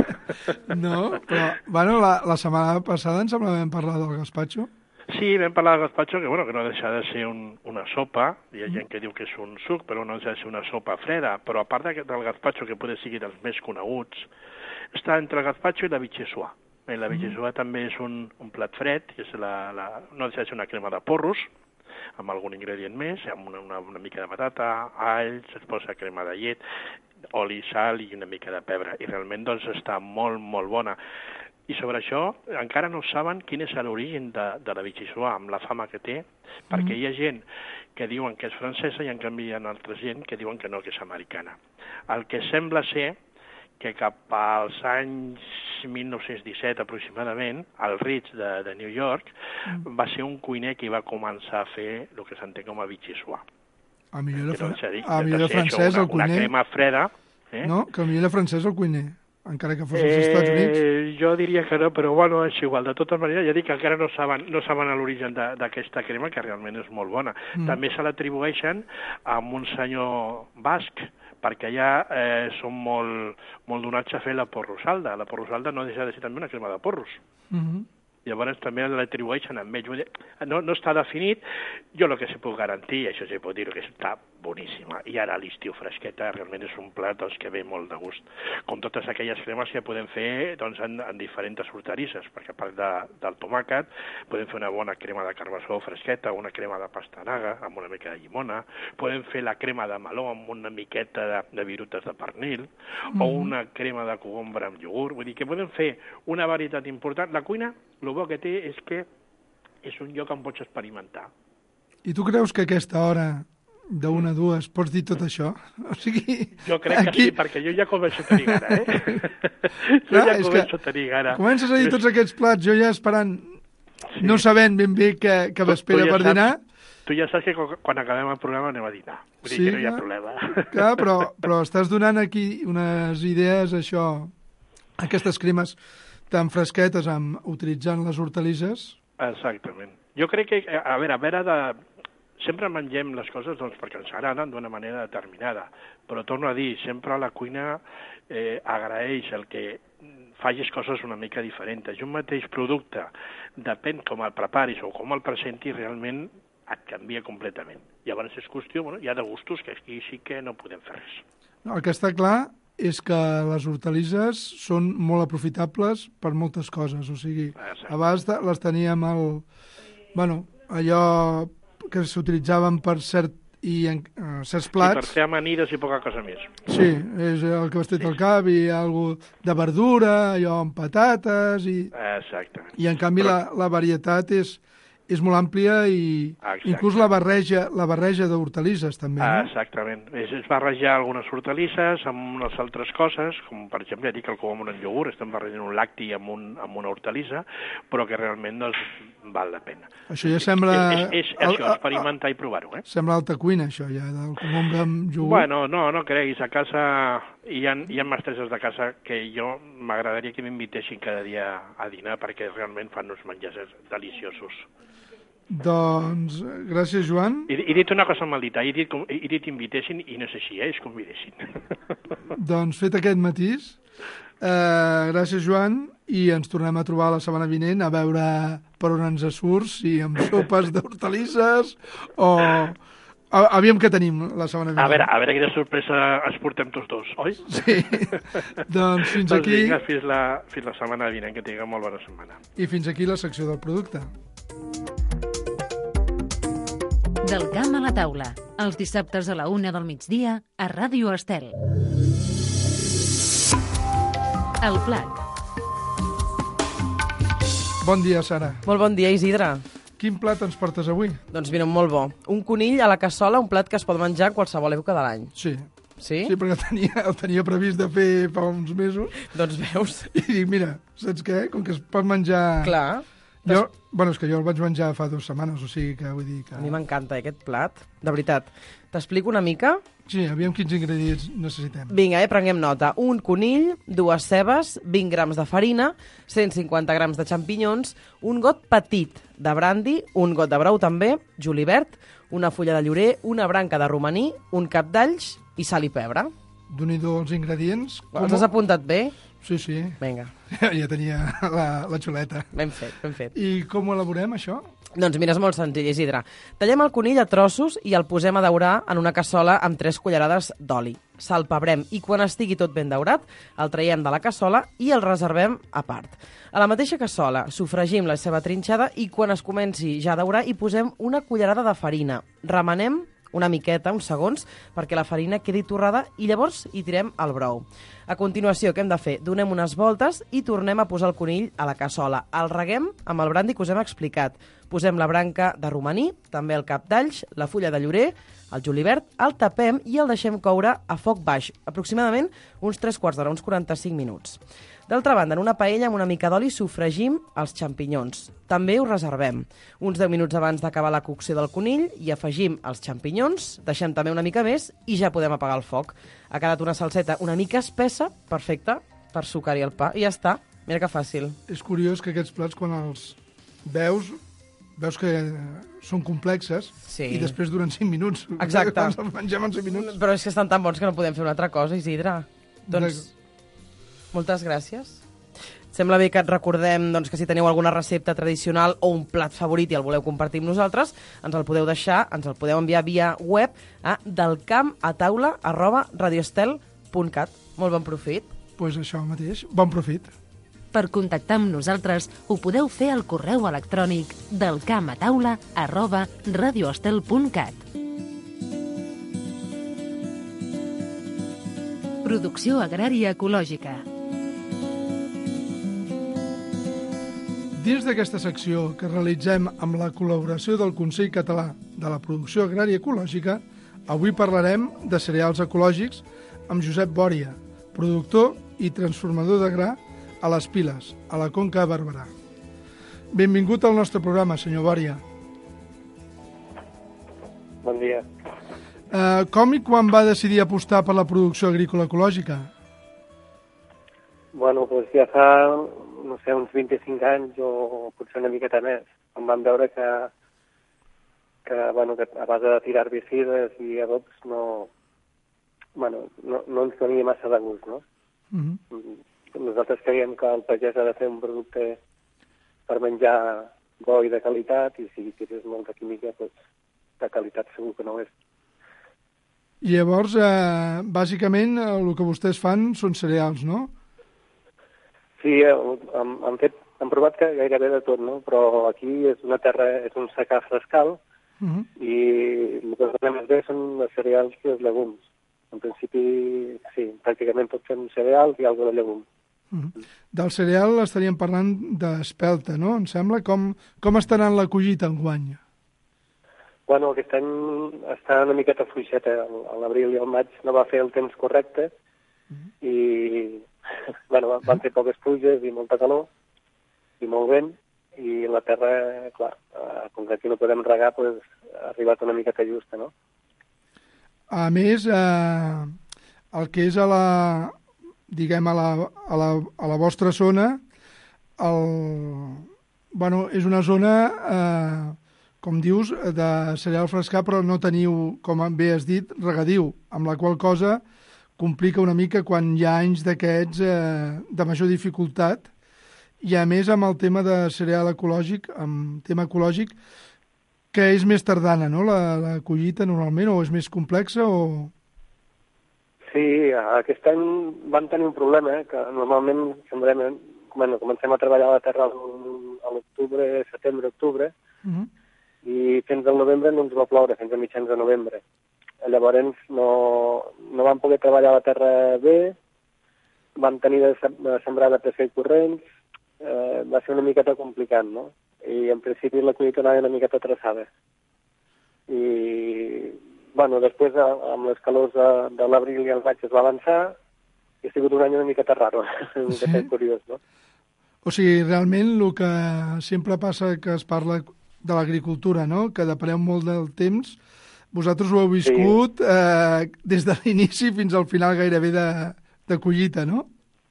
No, però, bueno, la, la setmana passada em sembla que vam parlar del gazpacho. Sí, vam parlar del gazpacho, que, bueno, que no deixa de ser un, una sopa, hi ha gent que diu que és un suc, però no deixa de ser una sopa freda, però a part de, del gazpacho, que potser sigui dels més coneguts, està entre el gazpacho i la vichyssoise. Eh, la vichyssoise també és un, un plat fred, és la, la, no deixa de ser una crema de porros, amb algun ingredient més, amb una, una, una mica de patata, alls, es posa crema de llet, oli, sal i una mica de pebre, i realment doncs està molt, molt bona. I sobre això encara no saben quin és l'origen de, de la vichyssoise, amb la fama que té, perquè hi ha gent que diuen que és francesa i en canvi hi ha altra gent que diuen que no, que és americana. El que sembla ser que cap als anys mil nou-cents disset aproximadament, al Ritz de, de New York, mm. va ser un cuiner que va començar a fer el que s'entén com a vichyssoise. A millor era, Que no fra... sé dir, a que millor no era sé, francès això, el una, una cuiner. crema freda. Eh? No, que a millor era francès el cuiner, encara que fos als Estats Units. Eh, jo diria que no, però bueno, és igual. De totes maneres, ja dic que encara no saben, no saben l'origen d'aquesta crema, que realment és molt bona. Mm. També se l'atribueixen a un senyor basc, perquè allà eh, són molt, molt donats a fer la porrosalda. La porrosalda no deixa de ser també una crema de porros. Mm-hmm. Llavors també l'atribueixen a ells. No, no està definit, jo el que se puc garantir, això sí pot dir, que està boníssima. I ara l'estiu fresqueta realment és un plat doncs, que ve molt de gust. Com totes aquelles cremes que podem fer doncs, en, en diferents hortalisses, perquè a part de, del tomàquet podem fer una bona crema de carbassó fresqueta, una crema de pastanaga amb una mica de llimona, podem fer la crema de meló amb una miqueta de, de virutes de pernil, mm-hmm. o una crema de cogombra amb iogurt. Vull dir que podem fer una varietat important. La cuina, el bo que té és que és un lloc on pots experimentar. I tu creus que a aquesta hora d'una a dues pots dir tot això? O sigui, jo crec aquí... que sí, perquè jo ja començo a tenir gana, eh? jo Clar, ja començo a tenir gana. Comences a dir tots aquests plats, jo ja esperant, sí. no sabent ben bé què, què m'espera ja per dinar. Tu ja saps que quan acabem el programa anem a dinar. Vull sí, dir que no hi ha problema. Clar, però, però estàs donant aquí unes idees, això, aquestes cremes tan fresquetes amb, utilitzant les hortalisses. Exactament. Jo crec que, a veure, a veure de... Sempre mengem les coses doncs, perquè ens agraden d'una manera determinada, però torno a dir, sempre la cuina eh, agraeix el que facis coses una mica diferents. I un mateix producte, depèn com el preparis o com el presentis, realment et canvia completament. Llavors és qüestió, bueno, hi ha de gustos que aquí sí que no podem fer res. No, el que està clar és que les hortalisses són molt aprofitables per moltes coses. O sigui, Exacte. abans les teníem al... Bueno, allò que s'utilitzaven per cert i en uh, certs plats... Sí, per fer amanides i poca cosa més. Sí, és el que m'has dit sí. al cap, i alguna de verdura, allò amb patates... I, Exactament. I en canvi Però... la, la varietat és... és molt àmplia i Exacte. inclús la barreja, la barreja d'hortalisses també, no? Exactament. És, és barrejar algunes hortalisses amb unes altres coses, com per exemple, ja dic el cogom en iogurt, estem barrejant un lacti amb, un, amb una hortalissa, però que realment doncs, val la pena. Això ja sembla... És, és, és el, això, experimentar i provar-ho, eh? Sembla alta cuina, això, ja, del cogom amb iogurt. Bueno, no, no creguis, a casa hi ha, hi ha mestresses de casa que jo m'agradaria que m'invitessin cada dia a dinar perquè realment fan uns menjars deliciosos. Doncs, gràcies, Joan. He, he dit una cosa mal dita, he dit, he dit invitessin i no és així, eh? És convidessin. Doncs fet aquest matís, eh, gràcies, Joan, i ens tornem a trobar la setmana vinent a veure per on ens surt, si amb sopes d'hortalisses o... Aviam què tenim la setmana vinent. A veure, a veure quina sorpresa es portem tots dos, oi? Sí. Doncs fins doncs aquí... Vinga, fins la, fins la setmana vinent, que tingueu molt bona setmana. I fins aquí la secció del producte. Del camp a la taula, els dissabtes a la una del migdia a Ràdio Estel. El plat. Bon dia, Sara. Molt bon dia, Isidre. Quin plat ens portes avui? Doncs mira, un molt bo. Un conill a la cassola, un plat que es pot menjar en qualsevol època de l'any. Sí. Sí? Sí, perquè el tenia, el tenia previst de fer fa uns mesos. Doncs veus. I dic, mira, saps què? Com que es pot menjar... Clar. Jo, bueno, és que jo el vaig menjar fa dues setmanes, o sigui que vull dir que... A mi m'encanta aquest plat, de veritat. T'explico una mica? Sí, aviam quins ingredients necessitem. Vinga, eh, prenguem nota. Un conill, dues cebes, vint grams de farina, cent cinquanta grams de xampinyons, un got petit de brandi, un got de brou també, julivert, una fulla de llorer, una branca de romaní, un cap d'alls i sal i pebre. Doni-do els ingredients. Els has apuntat bé? Sí, sí. Vinga. Ja tenia la, la xuleta. Ben fet, ben fet. I com ho elaborem, això? Doncs mira, és molt senzill, Isidre. Tallem el conill a trossos i el posem a daurar en una cassola amb tres cullerades d'oli. Salpebrem i quan estigui tot ben daurat, el traiem de la cassola i el reservem a part. A la mateixa cassola sofregim la seva trinxada i quan es comenci ja a daurar hi posem una cullerada de farina. Remenem una miqueta, uns segons, perquè la farina quedi torrada i llavors hi tirem el brou. A continuació, què hem de fer? Donem unes voltes i tornem a posar el conill a la cassola. El reguem amb el brandi que us hem explicat. Posem la branca de romaní, també el cap d'alls, la fulla de llorer, el julivert, el tapem i el deixem coure a foc baix, aproximadament uns tres quarts d'hora, uns quaranta-cinc minuts. D'altra banda, en una paella amb una mica d'oli sofregim els xampinyons. També ho reservem. Uns deu minuts abans d'acabar la cocció del conill hi afegim els xampinyons, deixem també una mica més i ja podem apagar el foc. Ha quedat una salseta una mica espessa, perfecta, per sucar-hi el pa. I ja està. Mira que fàcil. És curiós que aquests plats, quan els veus, veus que són complexes sí. i després duren cinc minuts. Exacte. Els mengem en cinc minuts. Però és que estan tan bons que no podem fer una altra cosa, Isidre. Doncs... moltes gràcies. Sembla bé que et recordem doncs, que si teniu alguna recepta tradicional o un plat favorit i el voleu compartir amb nosaltres, ens el podeu deixar, ens el podeu enviar via web a delcampataula arroba radioestel punt cat. Molt bon profit. Doncs pues això mateix, bon profit. Per contactar amb nosaltres ho podeu fer al correu electrònic delcampataula arroba radioestel punt cat. Producció agrària ecològica. Dins d'aquesta secció que realitzem amb la col·laboració del Consell Català de la Producció Agrària Ecològica, avui parlarem de cereals ecològics amb Josep Bòria, productor i transformador de gra a les Piles, a la Conca de Barberà. Benvingut al nostre programa, senyor Bòria. Bon dia. Uh, com i quan va decidir apostar per la producció agrícola ecològica? Bueno, doncs ja fa, no sé, uns vint-i-cinc anys o potser una miqueta més. Em vam veure que, que, bueno, que a base de tirar herbicides i adobs no, bueno, no, no ens donia massa de gust, no? Uh-huh. Nosaltres creiem que el pagès ha de fer un producte per menjar bo i de qualitat, i si tires molta química, doncs de qualitat segur que no és. I llavors, eh, bàsicament, el que vostès fan són cereals, no? Sí, hem, hem, fet, hem provat que gairebé de tot, no? Però aquí és una terra, és un secà frescal, uh-huh. i el que donem més bé són els cereals i els llegums. En principi, sí, pràcticament tot fem cereals i alguna de llegum. Uh-huh. Del cereal estaríem parlant d'espelta, no? Em sembla. Com, com estarà en la collita enguany? Bueno, aquest any està una miqueta fluixeta. A l'abril i al maig no va fer el temps correcte, uh-huh. i bueno, van fer poques pluges i molta calor i molt vent, i la terra, clar, com que aquí no podem regar, pues, ha arribat una miqueta justa, no? A més, eh, el que és a la, diguem, a la, a la, a la vostra zona, el, bueno, és una zona eh, com dius, de cereal frescar, però no teniu, com bé has dit, regadiu, amb la qual cosa complica una mica quan hi ha anys d'aquests eh, de major dificultat, i a més amb el tema de cereal ecològic, amb tema ecològic, que és més tardana, no?, la, la collita normalment, o és més complexa, o... Sí, aquest any vam tenir un problema, eh, que normalment sembrem, bueno, comencem a treballar a la terra a l'octubre, setembre, octubre, uh-huh. i fins al novembre no ens va ploure, fins a mitjans de novembre. Llavors no, no vam poder treballar la terra bé, vam tenir de sembrar de pressa i corrents, eh, va ser una miqueta complicat, no? I en principi la collita anava una miqueta traçada. I, bueno, després amb les calors de, de l'abril i el maig es va avançar i ha sigut un any una miqueta raro, una miqueta sí. curiós, no? O sigui, realment el que sempre passa que es parla de l'agricultura, no?, que depeneu molt del temps. Vosaltres ho heu viscut sí. eh, des de l'inici fins al final gairebé de, de collita, no?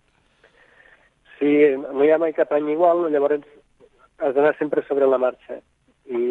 Sí, no hi ha mai cap any igual, llavors has d'anar sempre sobre la marxa. I,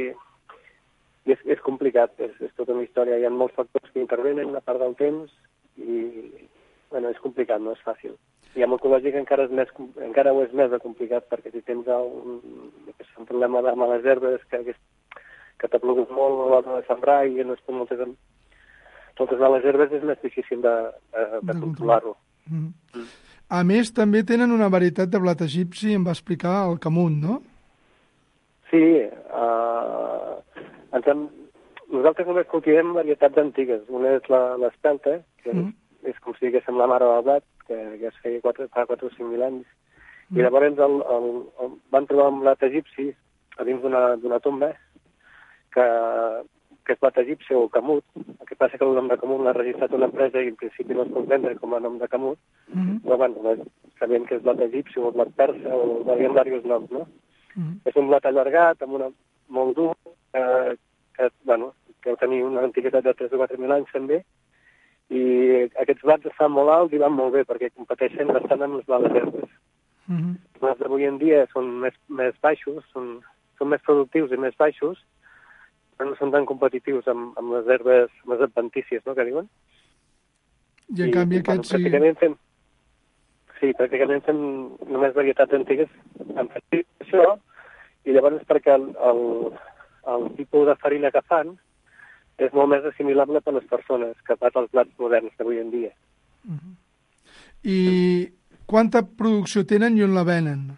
i és, és complicat, és, és tota una història. Hi ha molts factors que intervenen a part del temps i bueno, és complicat, no és fàcil. I amb ecològic encara, és més, encara ho és més de complicat, perquè si tens un, un problema de males herbes, que, que t'ha plogut molt a l'hora de sembrar i no es pot moltes, moltes males herbes, és més difícil de, de, de controlar-ho. Mm. Mm. A més, també tenen una varietat de blat egipci, em va explicar el Camunt, no? Sí, uh, ens hem, nosaltres només cultivem varietats antigues. Una és l'espelta, que mm. és, és com si diguéssim la mare del blat, que, que es feia quatre, fa quatre o cinc mil anys. Mm. I llavors el, el, el, van trobar un blat egipci a dins d'una tomba, que, que és blat egipci o camut. El que passa que el nom de camut l'ha registrat una empresa i en principi no es pot vendre com a nom de camut, mm-hmm. però bueno, sabem que és blat egipci o blat persa o hi ha diversos noms, no? Mm-hmm. És un blat allargat, amb una molt dur, que, que, bueno, que tenir una antiguitat de tres o quatre mil anys també, i aquests blats estan molt alts i van molt bé perquè competeixen bastant amb les males herbes. Mm-hmm. Els d'avui en dia són més, més baixos, són, són més productius i més baixos, però no són tan competitius amb, amb les herbes, amb les adventícies, no?, que diuen. I en I, canvi aquests bueno, pràcticament sí... Fem, sí, pràcticament fem només varietats antigues amb això, i llavors perquè el, el, el tipus de farina que fan és molt més assimilable per les persones que pas els blats moderns d'avui en dia. Uh-huh. I quanta producció tenen i on la venen?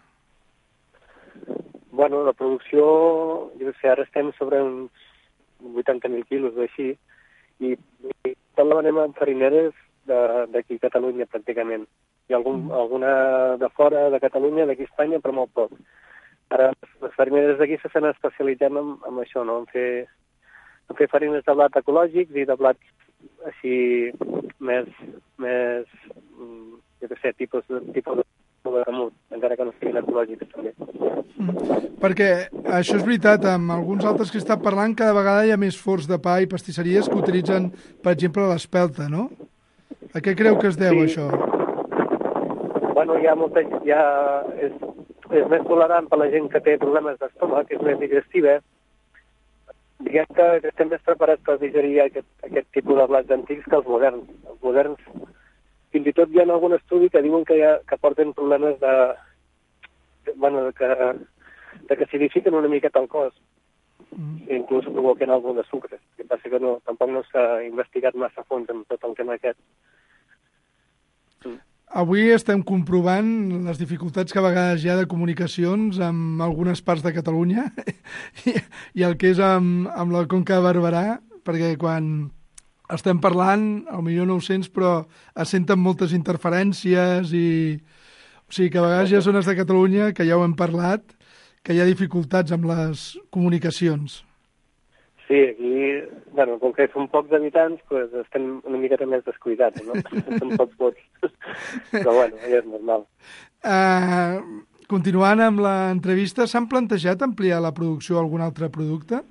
Bueno, la producció, jo sé, ara estem sobre uns vuitanta mil quilos o així, i, i tot la venem en farineres d'aquí a Catalunya, pràcticament. Hi ha algun, mm. alguna de fora de Catalunya, d'aquí a Espanya, però molt poc. Ara, les farineres d'aquí s'estan especialitzant en, en això, no?, en fer, en fer farines de blat ecològics i de blats així més, més jo què sé, tipus de, tipus de de camut, encara que no siguin ecològics també. Mm. Perquè això és veritat, amb alguns altres que he estat parlant, cada vegada hi ha més forns de pa i pastisseries que utilitzen, per exemple, l'espelta, no? A què creu que es deu, sí. això? Bueno, hi ha molta... Hi ha, és, és més tolerant per la gent que té problemes d'estómac, és més digestiva. Diguem que estem més preparats per digerir aquest, aquest tipus de blats antics que els moderns. Els moderns fins i tot hi ha algun estudi que diuen que, ha, que porten problemes de, de, bueno, de, que, de que s'edifiquen una miqueta al cos, mm. i inclús provoquen algun de sucre. El que passa que no, tampoc no s'ha investigat massa a fons en tot el tema aquest. Mm. Avui estem comprovant les dificultats que a vegades hi ha de comunicacions amb algunes parts de Catalunya i, i el que és amb, amb la Conca de Barberà, perquè quan estem parlant, al millor nou-cents, però es senten moltes interferències i... O sigui, que a vegades hi ha zones de Catalunya, que ja ho hem parlat, que hi ha dificultats amb les comunicacions. Sí, aquí, bueno, com que són pocs habitants, pues estem una miqueta més descuidats, no? Són pocs vots. Però, bueno, ja és normal. Uh, continuant amb l'entrevista, s'han plantejat ampliar la producció a algun altre producte?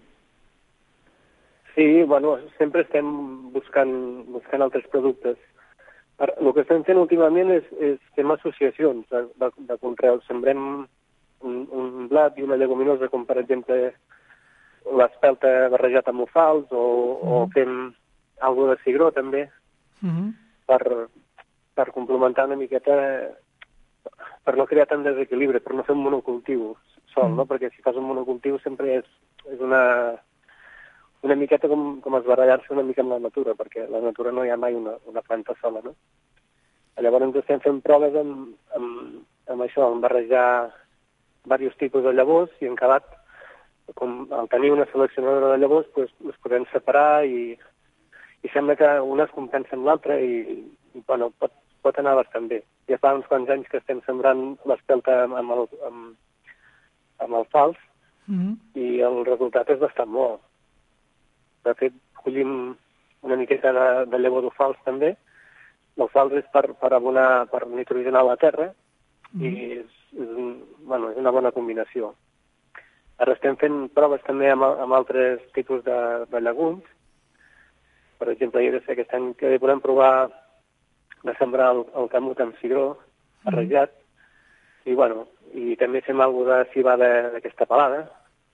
Sí, bueno, sempre estem buscant, buscant altres productes. El que estem fent últimament és, és fem associacions de, de, de conreus. Sembrem un, un blat i una lleguminosa, com per exemple l'espelta barrejat amb alfals, o, mm. o fem alguna de cigró, també, mm-hmm. per, per complementar una miqueta, per no crear tant desequilibri, per no fer un monocultiu sol, mm. no? Perquè si fas un monocultiu sempre és, és una, una miqueta com, com esbarallar-se una mica amb la natura, perquè a la natura no hi ha mai una, una planta sola, no? Llavors ens estem fent proves amb, amb, amb això, amb barrejar diversos tipus de llavors, i en acabat, com al tenir una seleccionadora de llavors, doncs, les podem separar i, i sembla que una es compensa amb l'altra i, i bueno, pot, pot anar bastant bé. Ja fa uns quants anys que estem sembrant l'espelta amb, amb, el, amb, amb el fals, mm-hmm. i el resultat és bastant bo. De fet, collim una miqueta de, de llavor d'ofals també. L'ofals és per, per abonar, per nitrogenar la terra, mm-hmm. i és, és, un, bueno, és una bona combinació. Ara estem fent proves també amb, amb altres tipus de, de llegums. Per exemple, jo sé que aquest any que podem provar de sembrar el, el camut amb cigró barrejat, mm. i, bueno, i també fem alguna de cibada d'aquesta pelada.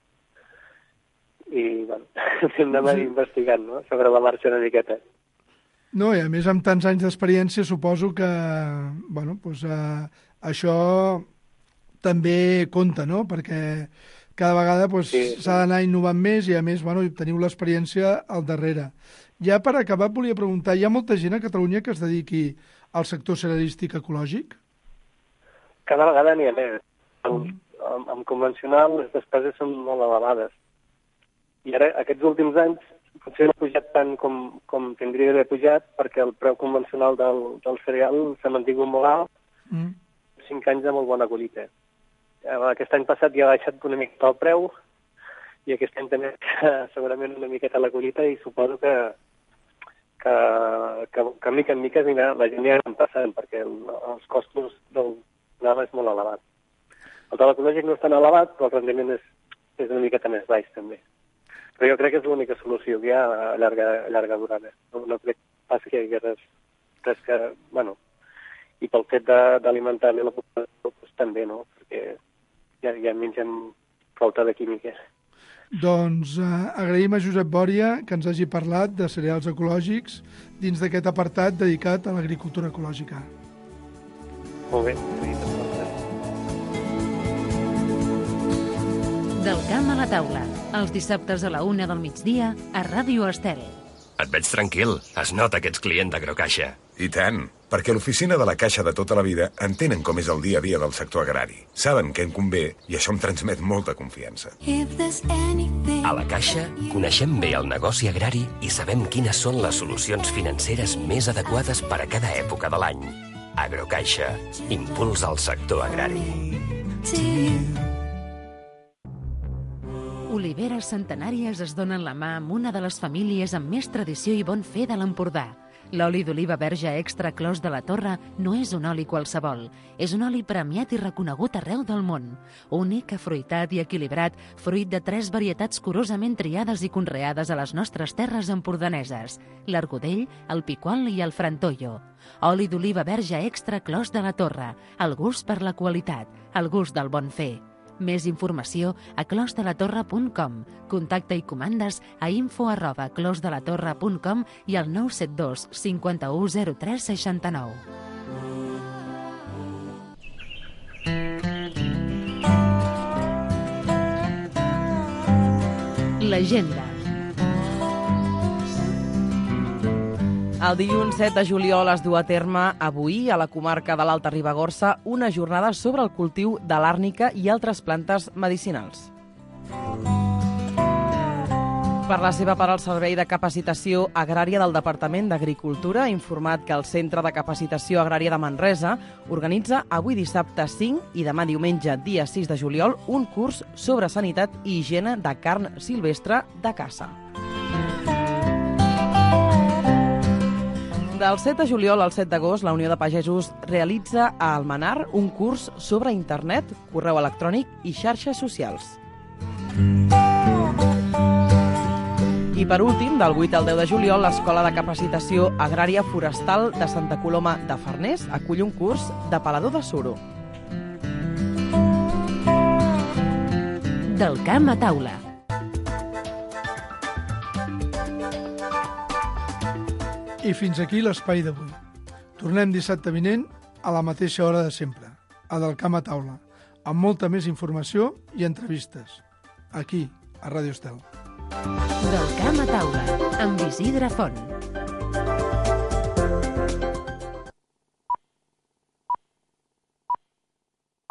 I, bueno, hem d'anar sí. investigant, no?, sobre la marxa una miqueta. No, i a més, amb tants anys d'experiència, suposo que, bueno, doncs, eh, això també compta, no?, perquè cada vegada doncs, s'ha sí, sí. d'anar innovant més i, a més, bueno, teniu l'experiència al darrere. Ja per acabar, volia preguntar, hi ha molta gent a Catalunya que es dediqui al sector cerealístic ecològic? Cada vegada n'hi ha més. En, en, en convencional les despeses són molt elevades. I ara, aquests últims anys, potser no ha pujat tant com, com tindria d'haver pujat, perquè el preu convencional del, del cereal s'ha mantingut molt alt, mm. cinc anys de molt bona collita. Aquest any passat ja ha baixat una miqueta el preu, i aquest any també segurament una miqueta la collita, i suposo que, que, que, que mica en mica la gent ja en passant, perquè el, els costos del gram és molt elevat. El de l'ecològic no és tan elevat, però el rendiment és, és una miqueta més baix també. Però jo crec que és l'única solució que hi ha a llarga, a llarga durada. No, no crec pas que hi hagi res, res que... Bueno, i pel fet d'alimentar bé la població, doncs també, no? Perquè ja, ja mengem falta de química. Doncs eh, agraïm a Josep Bòria que ens hagi parlat de cereals ecològics dins d'aquest apartat dedicat a l'agricultura ecològica. Molt bé. Del camp a la taula, els dissabtes a la una del migdia a Ràdio Estel. Et veig tranquil, es nota que ets client d'Agrocaixa. I tant, perquè l'oficina de la Caixa de tota la vida entenen com és el dia a dia del sector agrari. Saben què en convé i això em transmet molta confiança. A la Caixa coneixem bé el negoci agrari i sabem quines són les solucions financeres més adequades per a cada època de l'any. Agrocaixa, impuls al sector agrari. Oliveres centenàries es donen la mà amb una de les famílies amb més tradició i bon fer de l'Empordà. L'oli d'oliva verge extra Clos de la Torre no és un oli qualsevol. És un oli premiat i reconegut arreu del món. Únic, afruitat i equilibrat, fruit de tres varietats curosament triades i conreades a les nostres terres empordaneses: l'argudell, el piquol i el frantollo. Oli d'oliva verge extra Clos de la Torre. El gust per la qualitat, el gust del bon fer. Més informació a clos de la torre punt com. Contacta i comandes a info arroba clos de la torre punt com i al nou set dos cinquanta-u zero tres seixanta-nou. L'agenda. El dilluns set de juliol es du a terme avui a la comarca de l'Alta Ribagorça una jornada sobre el cultiu de l'àrnica i altres plantes medicinals. Per la seva part, el Servei de Capacitació Agrària del Departament d'Agricultura ha informat que el Centre de Capacitació Agrària de Manresa organitza avui dissabte cinc i demà diumenge dia sis de juliol un curs sobre sanitat i higiene de carn silvestre de caça. Del set de juliol al set d'agost, la Unió de Pagesos realitza a Almenar un curs sobre internet, correu electrònic i xarxes socials. I per últim, del vuit al deu de juliol, l'Escola de Capacitació Agrària Forestal de Santa Coloma de Farners acull un curs de pelador de suro. Del camp a taula. I fins aquí l'espai d'avui. Tornem dissabte vinent a la mateixa hora de sempre, a Del Camp a Taula, amb molta més informació i entrevistes. Aquí, a Ràdio Estel. Del Camp a Taula, amb Isidre Font.